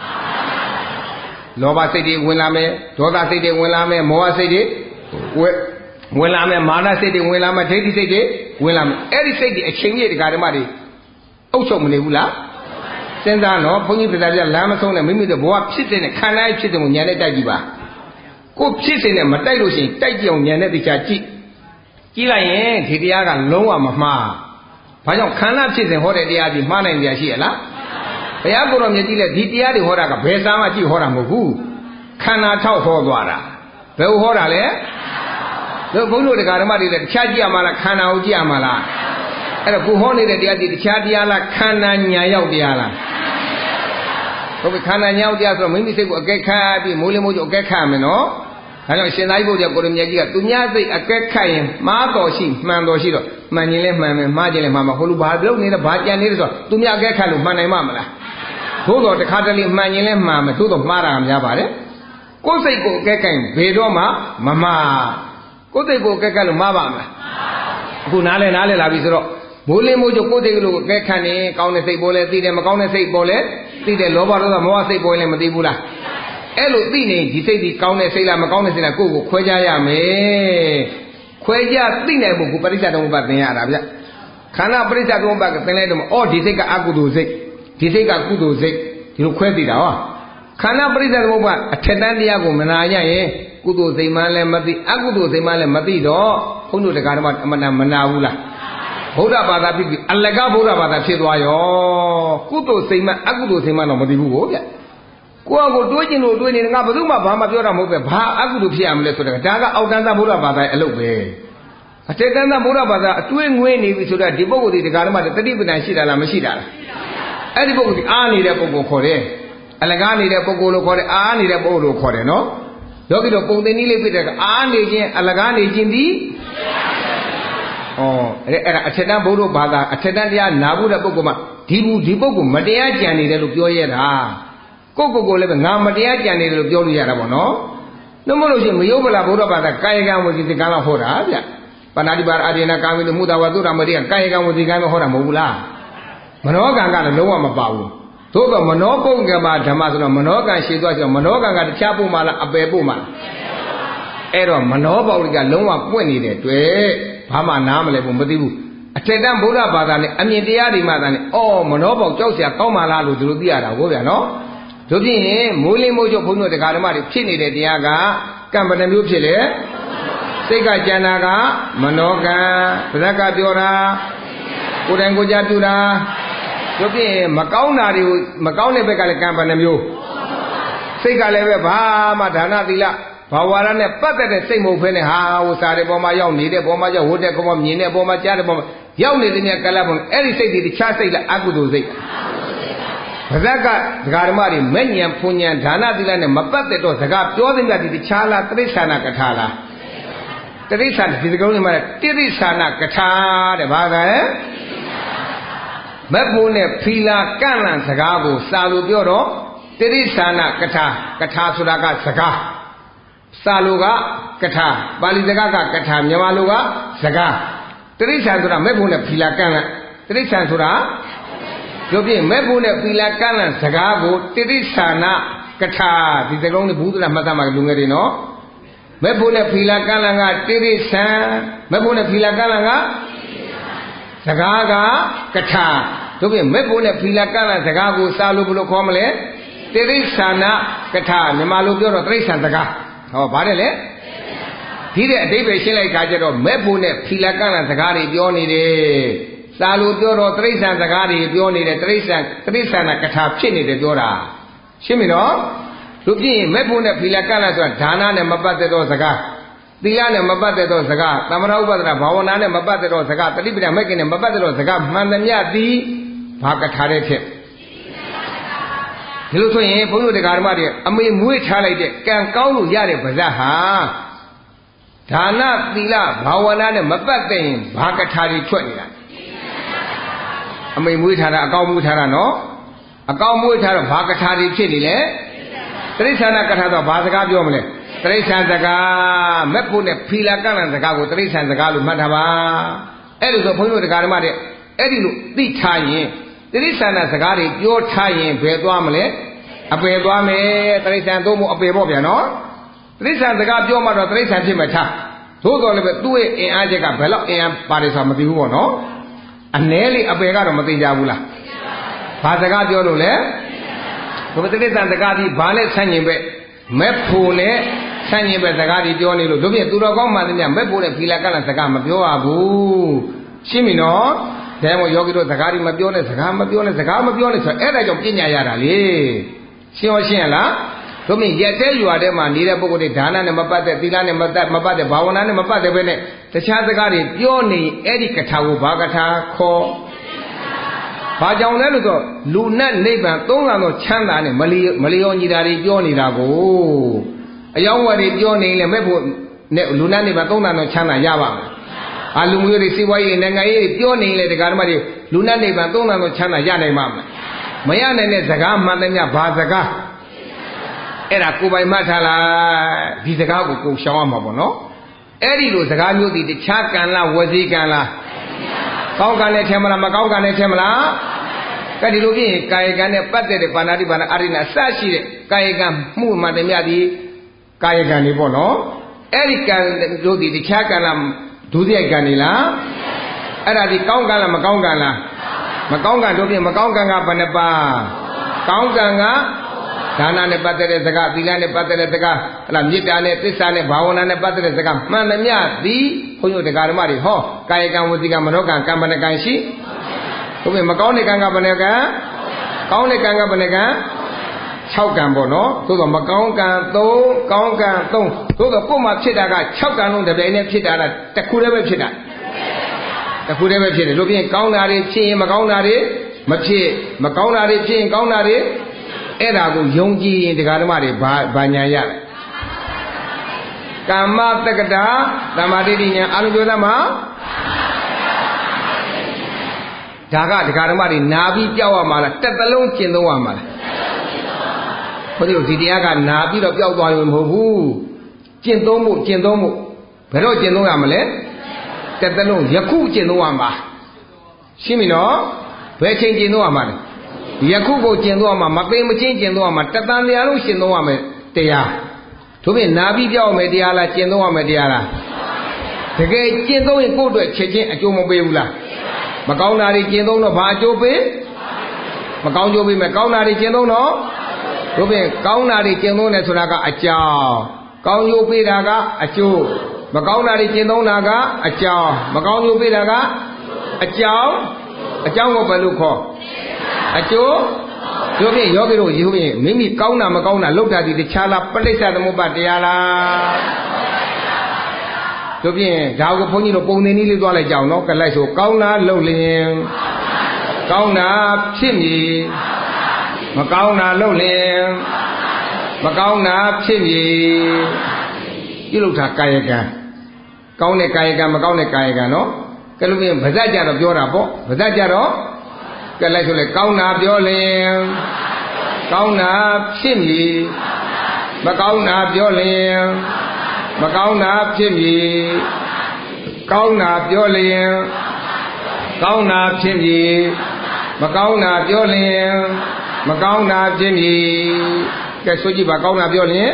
Speaker 1: လောဘစိတ်တွေဝင်လာမယ်ဒေါသစိတ်တွေဝင်လာမယ်မောဟစိတ်တွေဝင်လာမယ်မာနစိတ်တွေဝင်လာမယ်ဒိဋ္ဌိစိတ်တွေဝင်လာမယ်အဲ့ဒီစိတ်တွေအချိန်ကြီးတရားဓမ္မတွေအုပ်ချုပ်မနေဘူးလားစဉ်းစားတော့ဘုန်းကြီးပြပြလမ်းမဆုံးနဲ့မိမိတို့ဘဝဖြစ်တဲ့ခန္ဓာဖြစ်တဲ့ကိုဉာဏ်နဲ့တိုက်ကြည့်ပါကိုဖြစ်စဉ်နဲ့မတိုက်လို့ရှိရင်တိုက်ကြည့်အောင်ဉာဏ်နဲ့တရားကြည့်လိုက်ရင်ဒီတရားကလုံးဝမမှားဘာကြောင့်ခန္ဓာဖြစ်စဉ်ဟောတဲ့တရားကြီးမှားနိုင်ကြရှိရလားဘုရားကိုယ်တော်မြတ်ကြီးလည်းဒီတရားတွေဟောတာကဘယ်စာမှကြည့်ဟောတာမဟုတ်ဘူးခန္ဓာထောက်ဟောသွားတာဘယ်ဟောတာလဲတို့ဘုန်းတို့တရားဓမ္မတွေလည်းတခြားကြည့်ရမှာလားခန္ဓာကိုကြည့်ရမှာလားအဲ့တော့ကိုဟောနေတဲ့တရားကြီးတခြားတရားလားခန္ဓာညာရောက်တရားလားဟုတ်ပြီခန္ဓာညာရောက်တရားဆိုတော့မိမိစိတ်ကိုအကဲခတ်ပြီးမိုးလင်းမိုးကြအကဲခတ်မယ်နော်ဒါကြောင့်ရှင်သာရိပုတ္တရာကိုရမြတ်ကြီးကသူများစိတ်အကဲခတ်ရင်မှားတော်ရှိမှန်တော်ရှိတော့မှန်ရင်လည်းမှန်မယ်မှားခြင်းလည်းမှန်မှာဟိုလိုဘာပြုတ်နေလဲဘာကြံနေလဲဆိုတော့သူများအကဲခတ်လို့မှန်နိုင်မှာမလားသို့တော်တစ်ခါတလေမှန်ရင်လည်းမှန်မယ်သို့တော်မှားတာများပါတယ်ကိုယ်စိတ်ကိုအကဲခတ်ရင်ဘယ်တော့မှမမှားကိုယ်စိတ်ကိုအကဲခတ်လို့မှားပါမလားအခုနားလဲလာပြီဆိုတော့မိုးလင်းမိုးကြကိုယ်စိတ်ကိုအကဲခတ်နေကောင်းတဲ့စိတ်ပေါ်လဲသိတယ်မကောင်းတဲ့စိတ်ပေါ်လဲသိတယ်လောဘဒေါသမောဟစိတ်ပေါ်လဲမသိဘူးလားအဲ့လိုသိနေဒီစိတ်ဒီကောင်းတဲ့စိတ်လားမကောင်းတဲ့စိတ်လားကိုယ့်ကိုခွဲခြားရမယ်ခွဲခြားသိနိုင်ဖို့ကိုပရိစ္ဆာသမုပ္ပါသင်ရတာဗျခန္ဓာပရိစ္ဆာသမုပ္ပါကသင်လိုက်တော့အော်ဒီစိတ်ကအကုသိုလ်စိတ်ဒီစိတ်ကကုသိုလ်စိတ်ဒီလိုခွဲသိတာဟောခန္ဓာပရိစ္ဆာသမုပ္ပါအထက်တန်းတရားကိုမနာရရင်ကုသိုလ်စိတ်မှလည်းမသိအကုသိုလ်စိတ်မှလည်းမသိတော့ဘုန်းတို့တရားဓမ္မအမှန်တမ်းမနာဘူးလားဗုဒ္ဓဘာသာဖြစ်ပြီးအလကဗုဒ္ဓဘာသာဖြစ်သွားရောကုသိုလ်စိတ်မှအကုသိုလ်စိတ်မှတော့မသိဘူးကိုဗျကိုယ့်ကိုတွေးကျင်လို့တွေးနေငါဘယ်သူမှဘာမှပြောတာမဟုတ်ပဲဘာအကုသိုလ်ဖြစ်ရမလဲဆိုတော့ဒါကအောက်တန်းသားဗုဒ္ဓဘာသာရဲ့အလုပ်ပဲအထက်တန်းသားဗုဒ္ဓဘာသာအတွေးငွေးနေပြီဆိုတော့ဒီပုဂ္ဂိုလ်ဒီတရားဓမ္မတတိပဋ္ဌာန်ရှိတာလားမရှိတာလားအဲ့ဒီပုဂ္ဂိုလ်ဒီအားနေတဲ့ပုဂ္ဂိုလ်ခေါ်တယ်အလကားနေတဲ့ပုဂ္ဂိုလ်လို့ခေါ်တယ်အားနေတဲ့ပုဂ္ဂိုလ်လို့ခေါ်တယ်နော်ယောဂီတို့ပုံသင်နည်းလေးဖြစ်တဲ့ကအားနေခြင်းအလကားနေခြင်းဒီအဲ့ဒါအထက်တန်းဗုဒ္ဓဘာသာအထက်တန်းတရားနာဖို့တဲ့ပုဂ္ဂိုလ်မှာဒီပုဂ္ဂိုလ်မတရားကြံနေတယ်လို့ပြောရတာကိုလည်းပဲငါမတရားကြံနေတယ်လို့ပြောလို့ရတာပေါ့နော်နှမလို့ရှိရင်မယုတ်ဗလာဗုဒ္ဓဘာသာကာယကံဝစီကံလောက်ဟောတာဗျပဏာတိပါအာဒေနကာမိလို့မူတာဝသုရမတိကကာယကံဝစီကံလို့ဟောတာမဟုတ်ဘူးလားမနောကံကလည်းလုံးဝမပါဘူးသို့တော့မနောကုံကမှာဓမ္မဆိုတော့မနောကံရှိသွားဆိုတော့မနောကံကတခြားပို့မှလားအပယ်ပို့မှလားအဲ့တော့မနောပေါက်ကလုံးဝပွင့်နေတဲ့တွေ့ဘာမှနားမလဲဘူးမသိဘူးအထက်တန်းဗုဒ္ဓဘာသာနဲ့အမြင်တရားတွေမှသာနဲ့မနောပေါက်ကြောက်เสียကောင်းပါလားလို့ဒီလိုသိရတာကိုဗျာနော်တို့ဖြစ်ရင်မိုးလင်းမိုးချုပ်ဘုန်းတို့တရားဓမ္မတွေဖြစ်နေတဲ့တရားကကံပဏ္ဏမျိုးဖြစ်လေစိတ်ကကြံတာကမနောကံဗဇက်ကပြောတာကိုယ်တိုင်ကိုယ်ကြပြုတာတို့ဖြစ်ရင်မကောင်းတာတွေကိုမကောင်းတဲ့ဘက်ကလည်းကံပဏ္ဏမျိုးစိတ်ကလည်းပဲဘာမှဒါနသီလဘာဝရနဲ့ပတ်သက်တဲ့စိတ်မဟုတ်ဘဲနဲ့ဟာဟိုစားတဲ့ပေါ်မှာရောက်နေတဲ့ပေါ်မှာရောက်ဝတ်တဲ့ပေါ်မှာမြင်တဲ့ပေါ်မှာကြားတဲ့ပေါ်မှာရောက်နေတဲ့မြတ်ကလပ်ပေါ်အဲ့ဒီစိတ်တွေတခြားစိတ်လားအကုသိုလ်စိတ်ဗဇက်ကဒကာဓမ္မတွေမဲ့ညံဖွညံဒါနသီလနဲ့မပတ်သက်တော့စကားပြောသမျှဒီတခြားလားတိရစ္ဆာနကထာလားတိရစ္ဆာန်ဒီစကားလုံးမှာတိရစ္ဆာနကထာတဲ့ဘာသာလဲမက်ဖို့နဲ့ဖီလာကန့်လန့်စကားကိုစာလိုပြောတော့တိရစ္ဆာနကထာဆိုတာကစကားစာလိုကကထာပါဠိစကားကကထာမြန်မာလိုကစကားတိရစ္ဆာန်ဆိုတာမက်ဖို့နဲ့ဖီလာကန့်လန့်တိရစ္ဆာန်ဆိုတာတို့ပြင်မဲ့ဖို့နဲ့ဖီလာကန့်လန့်စကားကိုတိရစ္ဆာနကထာဒီစကားလုံးဘုဒ္ဓလာမှတ်သားမှာလူငယ်တွေနော်မဲ့ဖို့နဲ့ဖီလာကန့်လန့်ကတိရစ္ဆာန်မဲ့ဖို့နဲ့ဖီလာကန့်လန့်ကစကားကကထာတို့ပြင်မဲ့ဖို့နဲ့ဖီလာကန့်လန့်စကားကိုစာလို့ဘယ်လိုခေါ်မလဲတိရစ္ဆာနကထာမြန်မာလိုပြောတော့တိရစ္ဆာန်စကားဟောဗါတယ်လေဒီတဲ့အဓိပ္ပာယ်ရှင်းလိုက်ခါကျတော့မဲ့ဖို့နဲ့ဖီလာကန့်လန့်စကားတွေပြောနေတယ်စာလိုပြောတော့တိရစ္ဆာန်စကားတွေပြောနေတယ်တိရစ္ဆာန်ကထာဖြစ်နေတယ်ပြောတာရှင်းပြီနော်လူပြည့်ရင်မဲ့ဖို့နဲ့ဖီလာကန့်လန့်ဆိုတာဒါနနဲ့မပတ်သက်သောစကားသီလနဲ့မပတ်သက်သောစကားသမထဥပဒနာဘာဝနာနဲ့မပတ်သက်သောစကားတတိပဒမဲ့ခင်နဲ့မပတ်သက်သောစကားမှန်သမျှသည်ဘာကထာတဲ့ဖြစ်ဒီလိုဆိုရင်ဘုန်းကြီးတရားဓမ္မတွေအမေမွေးထားလိုက်တဲ့ကံကောင်းလို့ရတဲ့ပါဇက်ဟာဒါနသီလဘာဝနာနဲ့မပတ်သက်ရင်ဘာကထာတွေထွက်နေတာအမေမွေးထားတာအကောင်းမွေးထားတာနော်ကောင်းမွေးထားတော့ဘာကထာတွေဖြစ်နေလဲတိရစ္ဆာန်ကထာတော့ဘာစကားပြောမလဲတိရစ္ဆာန်စကားမက်ဖို့နဲ့ဖီလာကန့်လန့်စကားကိုတိရစ္ဆာန်စကားလို့မှတ်ထားပါအဲ့လိုဆိုဘုန်းကြီးတို့တရားဓမ္မတဲ့အဲ့ဒီလိုသိထားရင်တိရစ္ဆာန်စကားတွေပြောထားရင်ဘယ်သွားမလဲအပယ်သွားမယ်တိရစ္ဆာန်သုံးဖို့အပယ်ပေါ့ဗျာနော်တိရစ္ဆာန်စကားပြောမှတော့တိရစ္ဆာန်ဖြစ်မှာထားသို့တော်လည်းပဲသူ့ရဲ့အင်အားချက်ကဘယ်လောက်အင်အားပါတယ်ဆိုတာမသိဘူးပေါ့နော်အ ਨੇ လေးအပယ်ကတော့မသိကြဘူးလားဘာစကားပြောလို့လဲဘုရားတိရစ္ဆာန်စကားဒီဘာနဲ့ဆန့်ကျင်ပဲမက်ဖို့နဲ့ဆန့်ကျင်ပဲစကားဒီပြောနေလို့တို့ပြသူတော်ကောင်းမှသိမြမက်ဖို့နဲ့ဖီလာကလန်စကားမပြောရဘူးရှင်းပြီနော်ဒါမှမဟုတ်ယောဂီတို့စကားဒီမပြောနဲ့စကားမပြောနဲ့စကားမပြောနဲ့ဆိုအဲ့ဒါကြောင့်ပညာရတာလေရှင်းရောရှင်းရလားတို့မြရက်တဲ့ယူရတဲ့မှာနေတဲ့ပုဂ္ဂိုလ်တွေဒါနနဲ့မပတ်သက်သီလနဲ့မပတ်သက်ဘာဝနာနဲ့မပတ်သက်ပဲနဲ့တခြားစကားတွေပြောနေအဲ့ဒီကထာကိုဘာကထာခေါ်ဘာကြောင့်လဲလို့ဆိုလူနဲ့နိဗ္ဗာန်သုံးလသောချမ်းသာနဲ့မလျော်ညီတာတွေပြောနေတာကိုအယောင်းဝါတွေပြောနေရင်လည်းမဲ့ဖို့နဲ့လူနဲ့နိဗ္ဗာန်သုံးလသောချမ်းသာရပါမယ်အာလူမျိုးတွေစီးပွားရေးနိုင်ငံရေးပြောနေရင်လည်းတရားဓမ္မတွေလူနဲ့နိဗ္ဗာန်သုံးလသောချမ်းသာရနိုင်ပါမယ်မရနိုင်တဲ့စကားမှန်တယ်များဘာစကားအဲ့ဒါကိုယ်ပိုင်မှတ်ထားလားဒီစကားကိုရှောင်ရမှာပေါ့နော်အဲ့ဒီလိုစကားမျိုးဒီတခြားကံလားဝစီကံလားကောင်းကံနဲ့ထဲမလားမကောင်းကံနဲ့ထဲမလားကဲဒီလိုဖြစ်ရင်ကာယကံနဲ့ပတ်သက်တဲ့ပါဏာတိပါဏအာရိဏအစရှိတဲ့ကာယကံမှုမှန်တယ်မြတ်ဒီကာယကံတွေပေါ့နော်အဲ့ဒီကံတို့ဒီတခြားကံလားဒုစရိုက်ကံနေလားအဲ့ဒါဒီကောင်းကံလားမကောင်းကံလားမကောင်းကံတို့ပြင်မကောင်းကံကဘယ်နှပါကောင်းကံကဒါနနဲ့ပတ်သက်တဲ့စကားသီလနဲ့ပတ်သက်တဲ့စကားဟလာမေတ္တာနဲ့သစ္စာနဲ့ဘာဝနာနဲ့ပတ်သက်တဲ့စကားမှန်သမျှသည်ဘုန်းကြီးတို့တရားဓမ္မတွေဟောကာယကံဝစီကံမနောကံကံဘယ်နှကံရှိဟုတ်ပြီမကောင်းတဲ့ကံကဘယ်နှကံကောင်းတဲ့ကံကဘယ်နှကံ6ကံပေါ့နော်သို့တော့မကောင်းကံ3ကောင်းကံ3သို့တော့ကိုယ်မှာဖြစ်တာက6ကံလုံးတစ်ပြိုင်နဲ့ဖြစ်တာလားတစ်ခုတည်းပဲဖြစ်တာတစ်ခုတည်းပဲဖြစ်တယ်လို့ပြင်ကောင်းတာတွေဖြစ်ရင်မကောင်းတာတွေမဖြစ်မကောင်းတာတွေဖြစ်ရင်ကောင်းတာတွေအဲ့ဒါကိုယုံကြည်ရင်တရားဓမ္မတွေဘာညာရကာမတက္ကတာသမာဓိဉာဏ်အာရုံပြောသမှာဒါကတရားဓမ္မတွေနာပြီးပြောက်ရမှာလားတစ်သလုံးကျင့်သုံးရမှာလားဘုရားတို့ဒီတရားကနာပြီးတော့ပြောက်သွားရင်မဟုတ်ဘူးကျင့်သုံးဖို့ဘယ်တော့ကျင့်သုံးရမလဲတစ်သလုံးယခုကျင့်သုံးရမှာရှင်းပြီနော်ဘယ်ချိန်ကျင့်သုံးရမှာလဲယခုကိုကျင့်သုံးရမှာမသိမချင်းကျင့်သုံးရမှာတတန်တရားလုံးရှင်းသုံးရမယ်တရားတို့ပြင်နာပြီးပြောက်မယ်တရားလားကျင့်သုံးရမယ်တရားလားတကယ်ကျင့်သုံးရင်ကိုယ့်အတွက်ချက်ချင်းအကျိုးမပေးဘူးလားမကောင်းတာတွေကျင့်သုံးတော့ဘာအကျိုးပေးမကောင်းကျိုးပေးမယ်ကောင်းတာတွေကျင့်သုံးတော့တို့ပြင်ကောင်းတာတွေကျင့်သုံးတယ်ဆိုတာကအကြောင်းကောင်းကျိုးပေးတာကအကျိုးမကောင်းတာတွေကျင့်သုံးတာကအကြောင်းမကောင်းကျိုးပေးတာကအကြောင်းကိုဘယ်လိုခေါ်အကျိုးတို့ဖြင့်ယောဂီတို့ယူဖြင့်မိမိကောင်းတာမကောင်းတာလောက်တာဒီတခြားလားပဋိစ္စသမုပ္ပါတရားလားတို့ဖြင့်ဒါကိုဘုန်းကြီးတို့ပုံသင်နည်းလေးသွားလိုက်ကြအောင်နော်ကလိုက်ဆိုကောင်းတာလုပ်လျင်ကောင်းတာဖြစ်မည်မကောင်းတာလုပ်လျင်မကောင်းတာဖြစ်မည်ပြုလုပ်တာကာယကံကောင်းတဲ့ကာယကံမကောင်းတဲ့ကာယကံနော်ကဲလို့ဖြင့်ဗဇတ်ကြတော့ပြောတာပေါ့ဗဇတ်ကြတော့ကဲလိုက်ဆိုလေကောင်းတာပြောလင်ကောင်းတာဖြစ်မည်မကောင်းတာပြောလင်မကောင်းတာဖြစ်မည်ကောင်းတာပြောလင်ကောင်းတာဖြစ်မည်မကောင်းတာပြောလင်မကောင်းတာဖြစ်မည်ကဲဆိုကြည့်ပါကောင်းတာပြောလင်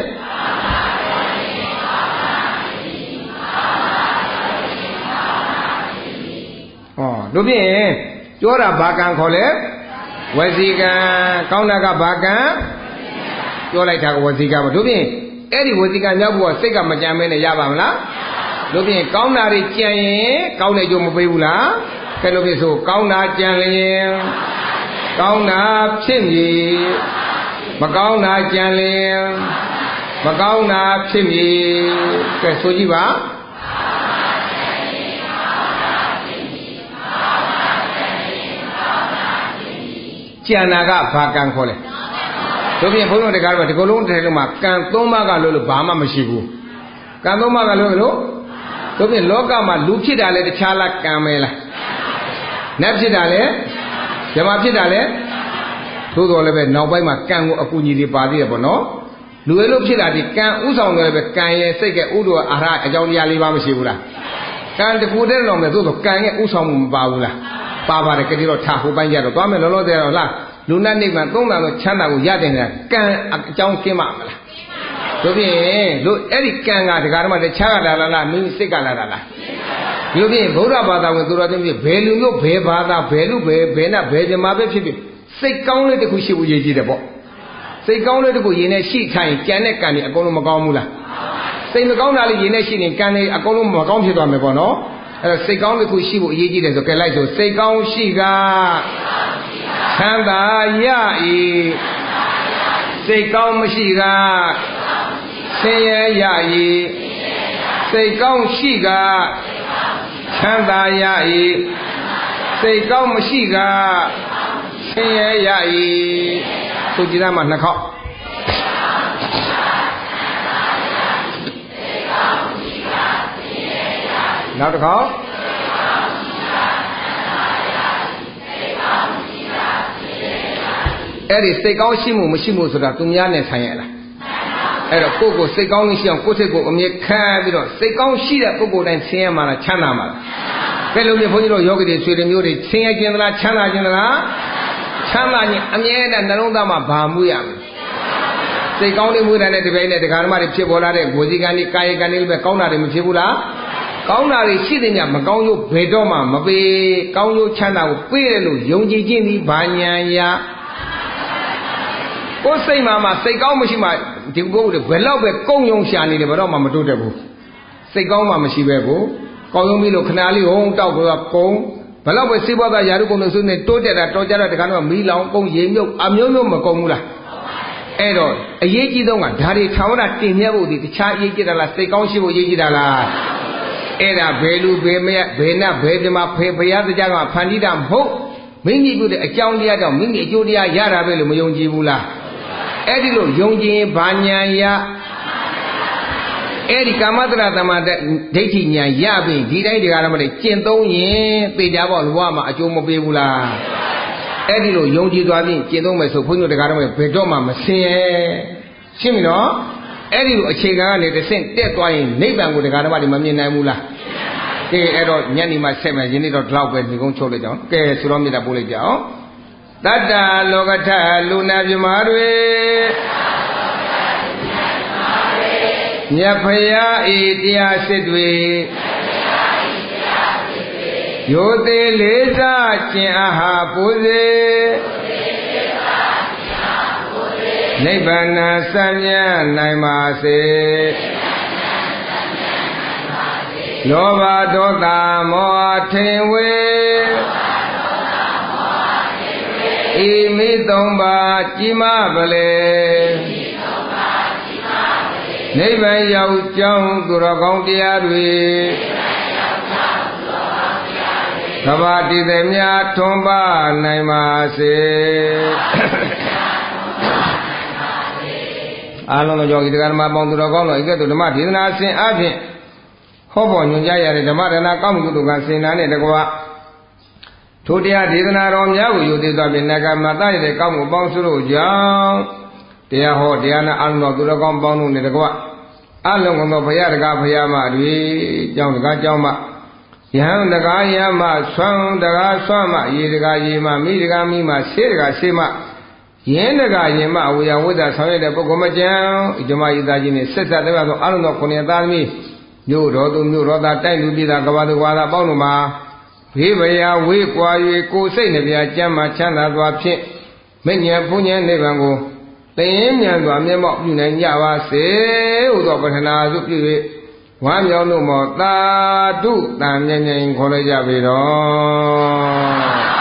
Speaker 1: ဟောတို့ဖြင့်ပြောတာဘာကံခေါ်လဲဝစီကံကောင်းတာကဘာကံပြောလိုက်တာကဝစီကံပေါ့တို့ဖြင့်အဲ့ဒီဝစီကံရောက်ဖို့စိတ်ကမကြံမဲနဲ့ရပါမလားတို့ဖြင့်ကောင်းတာတွေကြံရင်ကောင်းတဲ့ကြိုးမပေးဘူးလားကဲလို့ဖြင့်ဆိုကောင်းတာကြံလျင်ကောင်းတာဖြစ်မည်မကောင်းတာကြံလျင်မကောင်းတာဖြစ်မည်ကဲဆိုကြည့်ပါကျန်တာကဘာကံခေါ်လဲတို့ပြင်ဘုန်းတော်တရားတော်ဒီကုလုံးတစ်ထဲလုံးမှာကံ၃ပါးကလို့ဘာမှမရှိဘူးကံ၃ပါးကလို့တို့ပြင်လောကမှာလူဖြစ်တာလဲတခြားလားကံပဲလားနတ်ဖြစ်တာလဲဓမ္မဖြစ်တာလဲသို့တော်လည်းပဲနောက်ပိုင်းမှာကံကိုအကူအညီတွေပါသေးတယ်ပေါ့နော်လူရဲ့လို့ဖြစ်လာဒီကံဥဆောင်တယ်လည်းပဲကံရဲ့စိတ်ကဥဒ္ဓအာရအကြောင်းတရား၄ပါးမရှိဘူးလားကံတကူတဲ့တော့မယ်သို့တော်ကံရဲ့ဥဆောင်မှုမပါဘူးလားပါပါတယ်ကြည့်တော့ထားဟိုပိုင်းကြတော့သွားမယ်လောလောဆယ်တော့လားလူနဲ့နိဗ္ဗာန်သုံးတာတော့ချမ်းသာကိုရတဲ့နေတာကံအကြောင်းကင်းပါမလားတို့ဖြင့်တို့အဲ့ဒီကံကဒကာဓမ္မတခြားကလာလားမိမိစိတ်ကလာတာလားဒီလိုဖြင့်ဗုဒ္ဓဘာသာဝင်သူတော်ချင်းဖြစ်ဘယ်လူမျိုးဘယ်ဘာသာဘယ်လူဘယ်နဲ့ဘယ်ပြမပဲဖြစ်ဖြစ်စိတ်ကောင်းလေးတစ်ခုရှိဖို့ရည်ကြီးတယ်ပေါ့စိတ်ကောင်းလေးတစ်ခုရင်းနဲ့ရှိထိုင်ကြံတဲ့ကံတွေအကုန်လုံးမကောင်းဘူးလားစိတ်မကောင်းတာလေးရင်းနဲ့ရှိနေကံတွေအကုန်လုံးမကောင်းဖြစ်သွားမယ်ပေါ့နော်အဲ့တော့စိတ်ကောင်းတစ်ခုရှိဖို့အရေးကြီးတယ်ဆိုကြလိုက်ဆိုစိတ်ကောင်းရှိကချမ်းသာရ၏စိတ်ကောင်းမရှိကဆင်းရဲရ၏စိတ်ကောင်းရှိကချမ်းသာရ၏စိတ်ကောင်းမရှိကဆင်းရဲရ၏ဆိုကြည့်ရမှာနှစ်ခေါက်နောက်တစ်ခေါက်အဲ့ဒီစိတ်ကောင်းရှိမှုမရှိမှုဆိုတာသူများနဲ့ဆိုင်ရလားအဲ့တော့ကိုယ့်ကိုစိတ်ကောင်းလို့ရှိအောင်ကိုယ့်စိတ်ကိုအမြဲခံပြီးတော့စိတ်ကောင်းရှိတဲ့ပုဂ္ဂိုလ်တိုင်းဆင်းရဲမှာလားချမ်းသာမှာလားဘယ်လိုမျိုးဘုန်းကြီးတို့ယောဂီတွေဆွေတွေမျိုးတွေဆင်းရဲခြင်းသလားချမ်းသာခြင်းသလားချမ်းသာခြင်းအမြဲတမ်းနှလုံးသားမှာဘာမှုရမလဲစိတ်ကောင်းတဲ့မှုတဲ့တပြိုင်နဲ့တရားဓမ္မတွေဖြစ်ပေါ်လာတဲ့ဝစီကံတွေကာယကံတွေပဲကောင်းတာတွေမဖြစ်ဘူးလားကောင်းတာတွေရှိတဲ့ညမကောင်းကျိုးဘယ်တော့မှမပေးကောင်းကျိုးချမ်းသာကိုပေးတယ်လို့ယုံကြည်ခြင်းဒီဘာညာရာကိုယ်စိတ်မှာစိတ်ကောင်းမရှိမှဒီပုဂ္ဂိုလ်တွေဘယ်တော့ပဲကုန်းယုံရှာနေတယ်ဘယ်တော့မှမတိုးတက်ဘူးစိတ်ကောင်းမှမရှိပဲကိုကောင်းယုံပြီးလို့ခဏလေးဟုံးတောက်တော့ကုန်းဘယ်တော့ပဲစိတ်ဘောသားယာရုကုံလို့ဆိုနေတိုးတက်တာတော်ကြတော့တခါတော့မီးလောင်ကုန်းရေမြုပ်အမျိုးမျိုးမကုန်းဘူးလားအဲ့တော့အရေးကြီးဆုံးကဓာရီထာဝရတင်မြတ်ဖို့ဒီတခြားအရေးကြီးတာလားစိတ်ကောင်းရှိဖို့အရေးကြီးတာလားအဲ့ဒါဘယ်လူဘယ်မရဘယ်နဲ့ဘယ်ဒီမှာဖေဘုရားတရားကဖန်တီးတာမဟုတ်မိမိပြုတဲ့အကြောင်းတရားကြောင့်မိမိအကျိုးတရားရတာပဲလို့မယုံကြည်ဘူးလားအဲ့ဒီလိုယုံကြည်ရင်ဘာညာရအဲ့ဒီကာမတရတမဒိဋ္ဌိညာရပြီဒီတိုင်းတရားဓမ္မတွေကျင့်သုံးရင်သိကြပေါ့ဘဝမှာအကျိုးမပေးဘူးလားအဲ့ဒီလိုယုံကြည်သွားပြီးကျင့်သုံးမယ်ဆိုဘုန်းကြီးတို့တရားဓမ္မတွေဘယ်တော့မှမဆင်းရဲရှင်းပြီနော်အဲ့ဒီလိုအခြေခံကနေတစ်ဆင့်တက်သွားရင်နိဗ္ဗာန်ကိုတရားဓမ္မတွေမမြင်နိုင်ဘူးလားကဲအဲ့တော့ညနေမှဆက်မယ်ယနေ့တော့ဒီလောက်ပဲဒီကုန်းချုပ်လိုက်ကြအောင်ကဲဆိုတော့မြေတာပို့လိုက်ကြအောင်တတ္တလောကထလူနာပြမာတွေမြတ်ဖရာဤတရားစစ်တွေရိုသေလေးစားကျင့်အားဟာပူစေနိဗ္ဗာန်စံမြတ်နိုင်ပါစေလောဘဒေါသမောဟထင်ဝေဤမိသုံးပါးကြီးမပလေနိဗ္ဗာန်ရောက်ကြောင်းသူတော်ကောင်းတရားတွေသဘာတည်သည်များထွန်းပါနိုင်ပါစေအားလုံးသောယောဂီတရားဓမ္မပေါင်းသူတော်ကောင်းတို့ဤကဲ့သို့ဓမ္မဒေသနာအစဉ်အပြင်ဟောပေါ်ညွှန်ကြားရတဲ့ဓမ္မရဏကောင်းမှုကုသိုလ်ကစေနာနဲ့တကွာထိုတရားဒေသနာတော်များကိုယူသိသွားပြီးနဂမတရတဲ့ကောင်းမှုပေါင်းစုတို့ကြောင့်တရားဟောတရားနာအလုံးတော်သူတော်ကောင်းပေါင်းတို့နဲ့တကွာအလုံးစုံသောဘုရားတကားဘုရားမတွေကြောင်းတကားကြောင်းမယဟန်တကားယမဆွမ်းတကားဆွမ်းမရေတကားရေမမိတကားမိမဆေးတကားဆေးမယင်းတကားယင်မအဝေယဝိဒ္ဒဆောင်ရတဲ့ပုဂ္ဂိုလ်မကျန်ဣဇမယိသားကြီးနဲ့ဆက်ဆက်တဲ့သောအလုံးတော်9သားသမီးမြို့တော်သူမြို့တော်သားတိုက်လူပြည်သားကဘာသူဝါသာပေါင်းတို့မှာဘေးဘယာဝေးကွာ၍ကိုယ်စိတ်နှပြကျမ်းမှချမ်းသာစွာဖြင့်မဉ္ဇဉ်ဘုညံနိဗ္ဗာန်ကိုတည်မြံစွာမျက်မှောက်ပြုနိုင်ကြပါစေဟုသောပထနာစုပြု၍ဝမ်းမြောက်လို့မောသာဓုတန်မြဲမြဲခေါ်လိုက်ကြပေတော့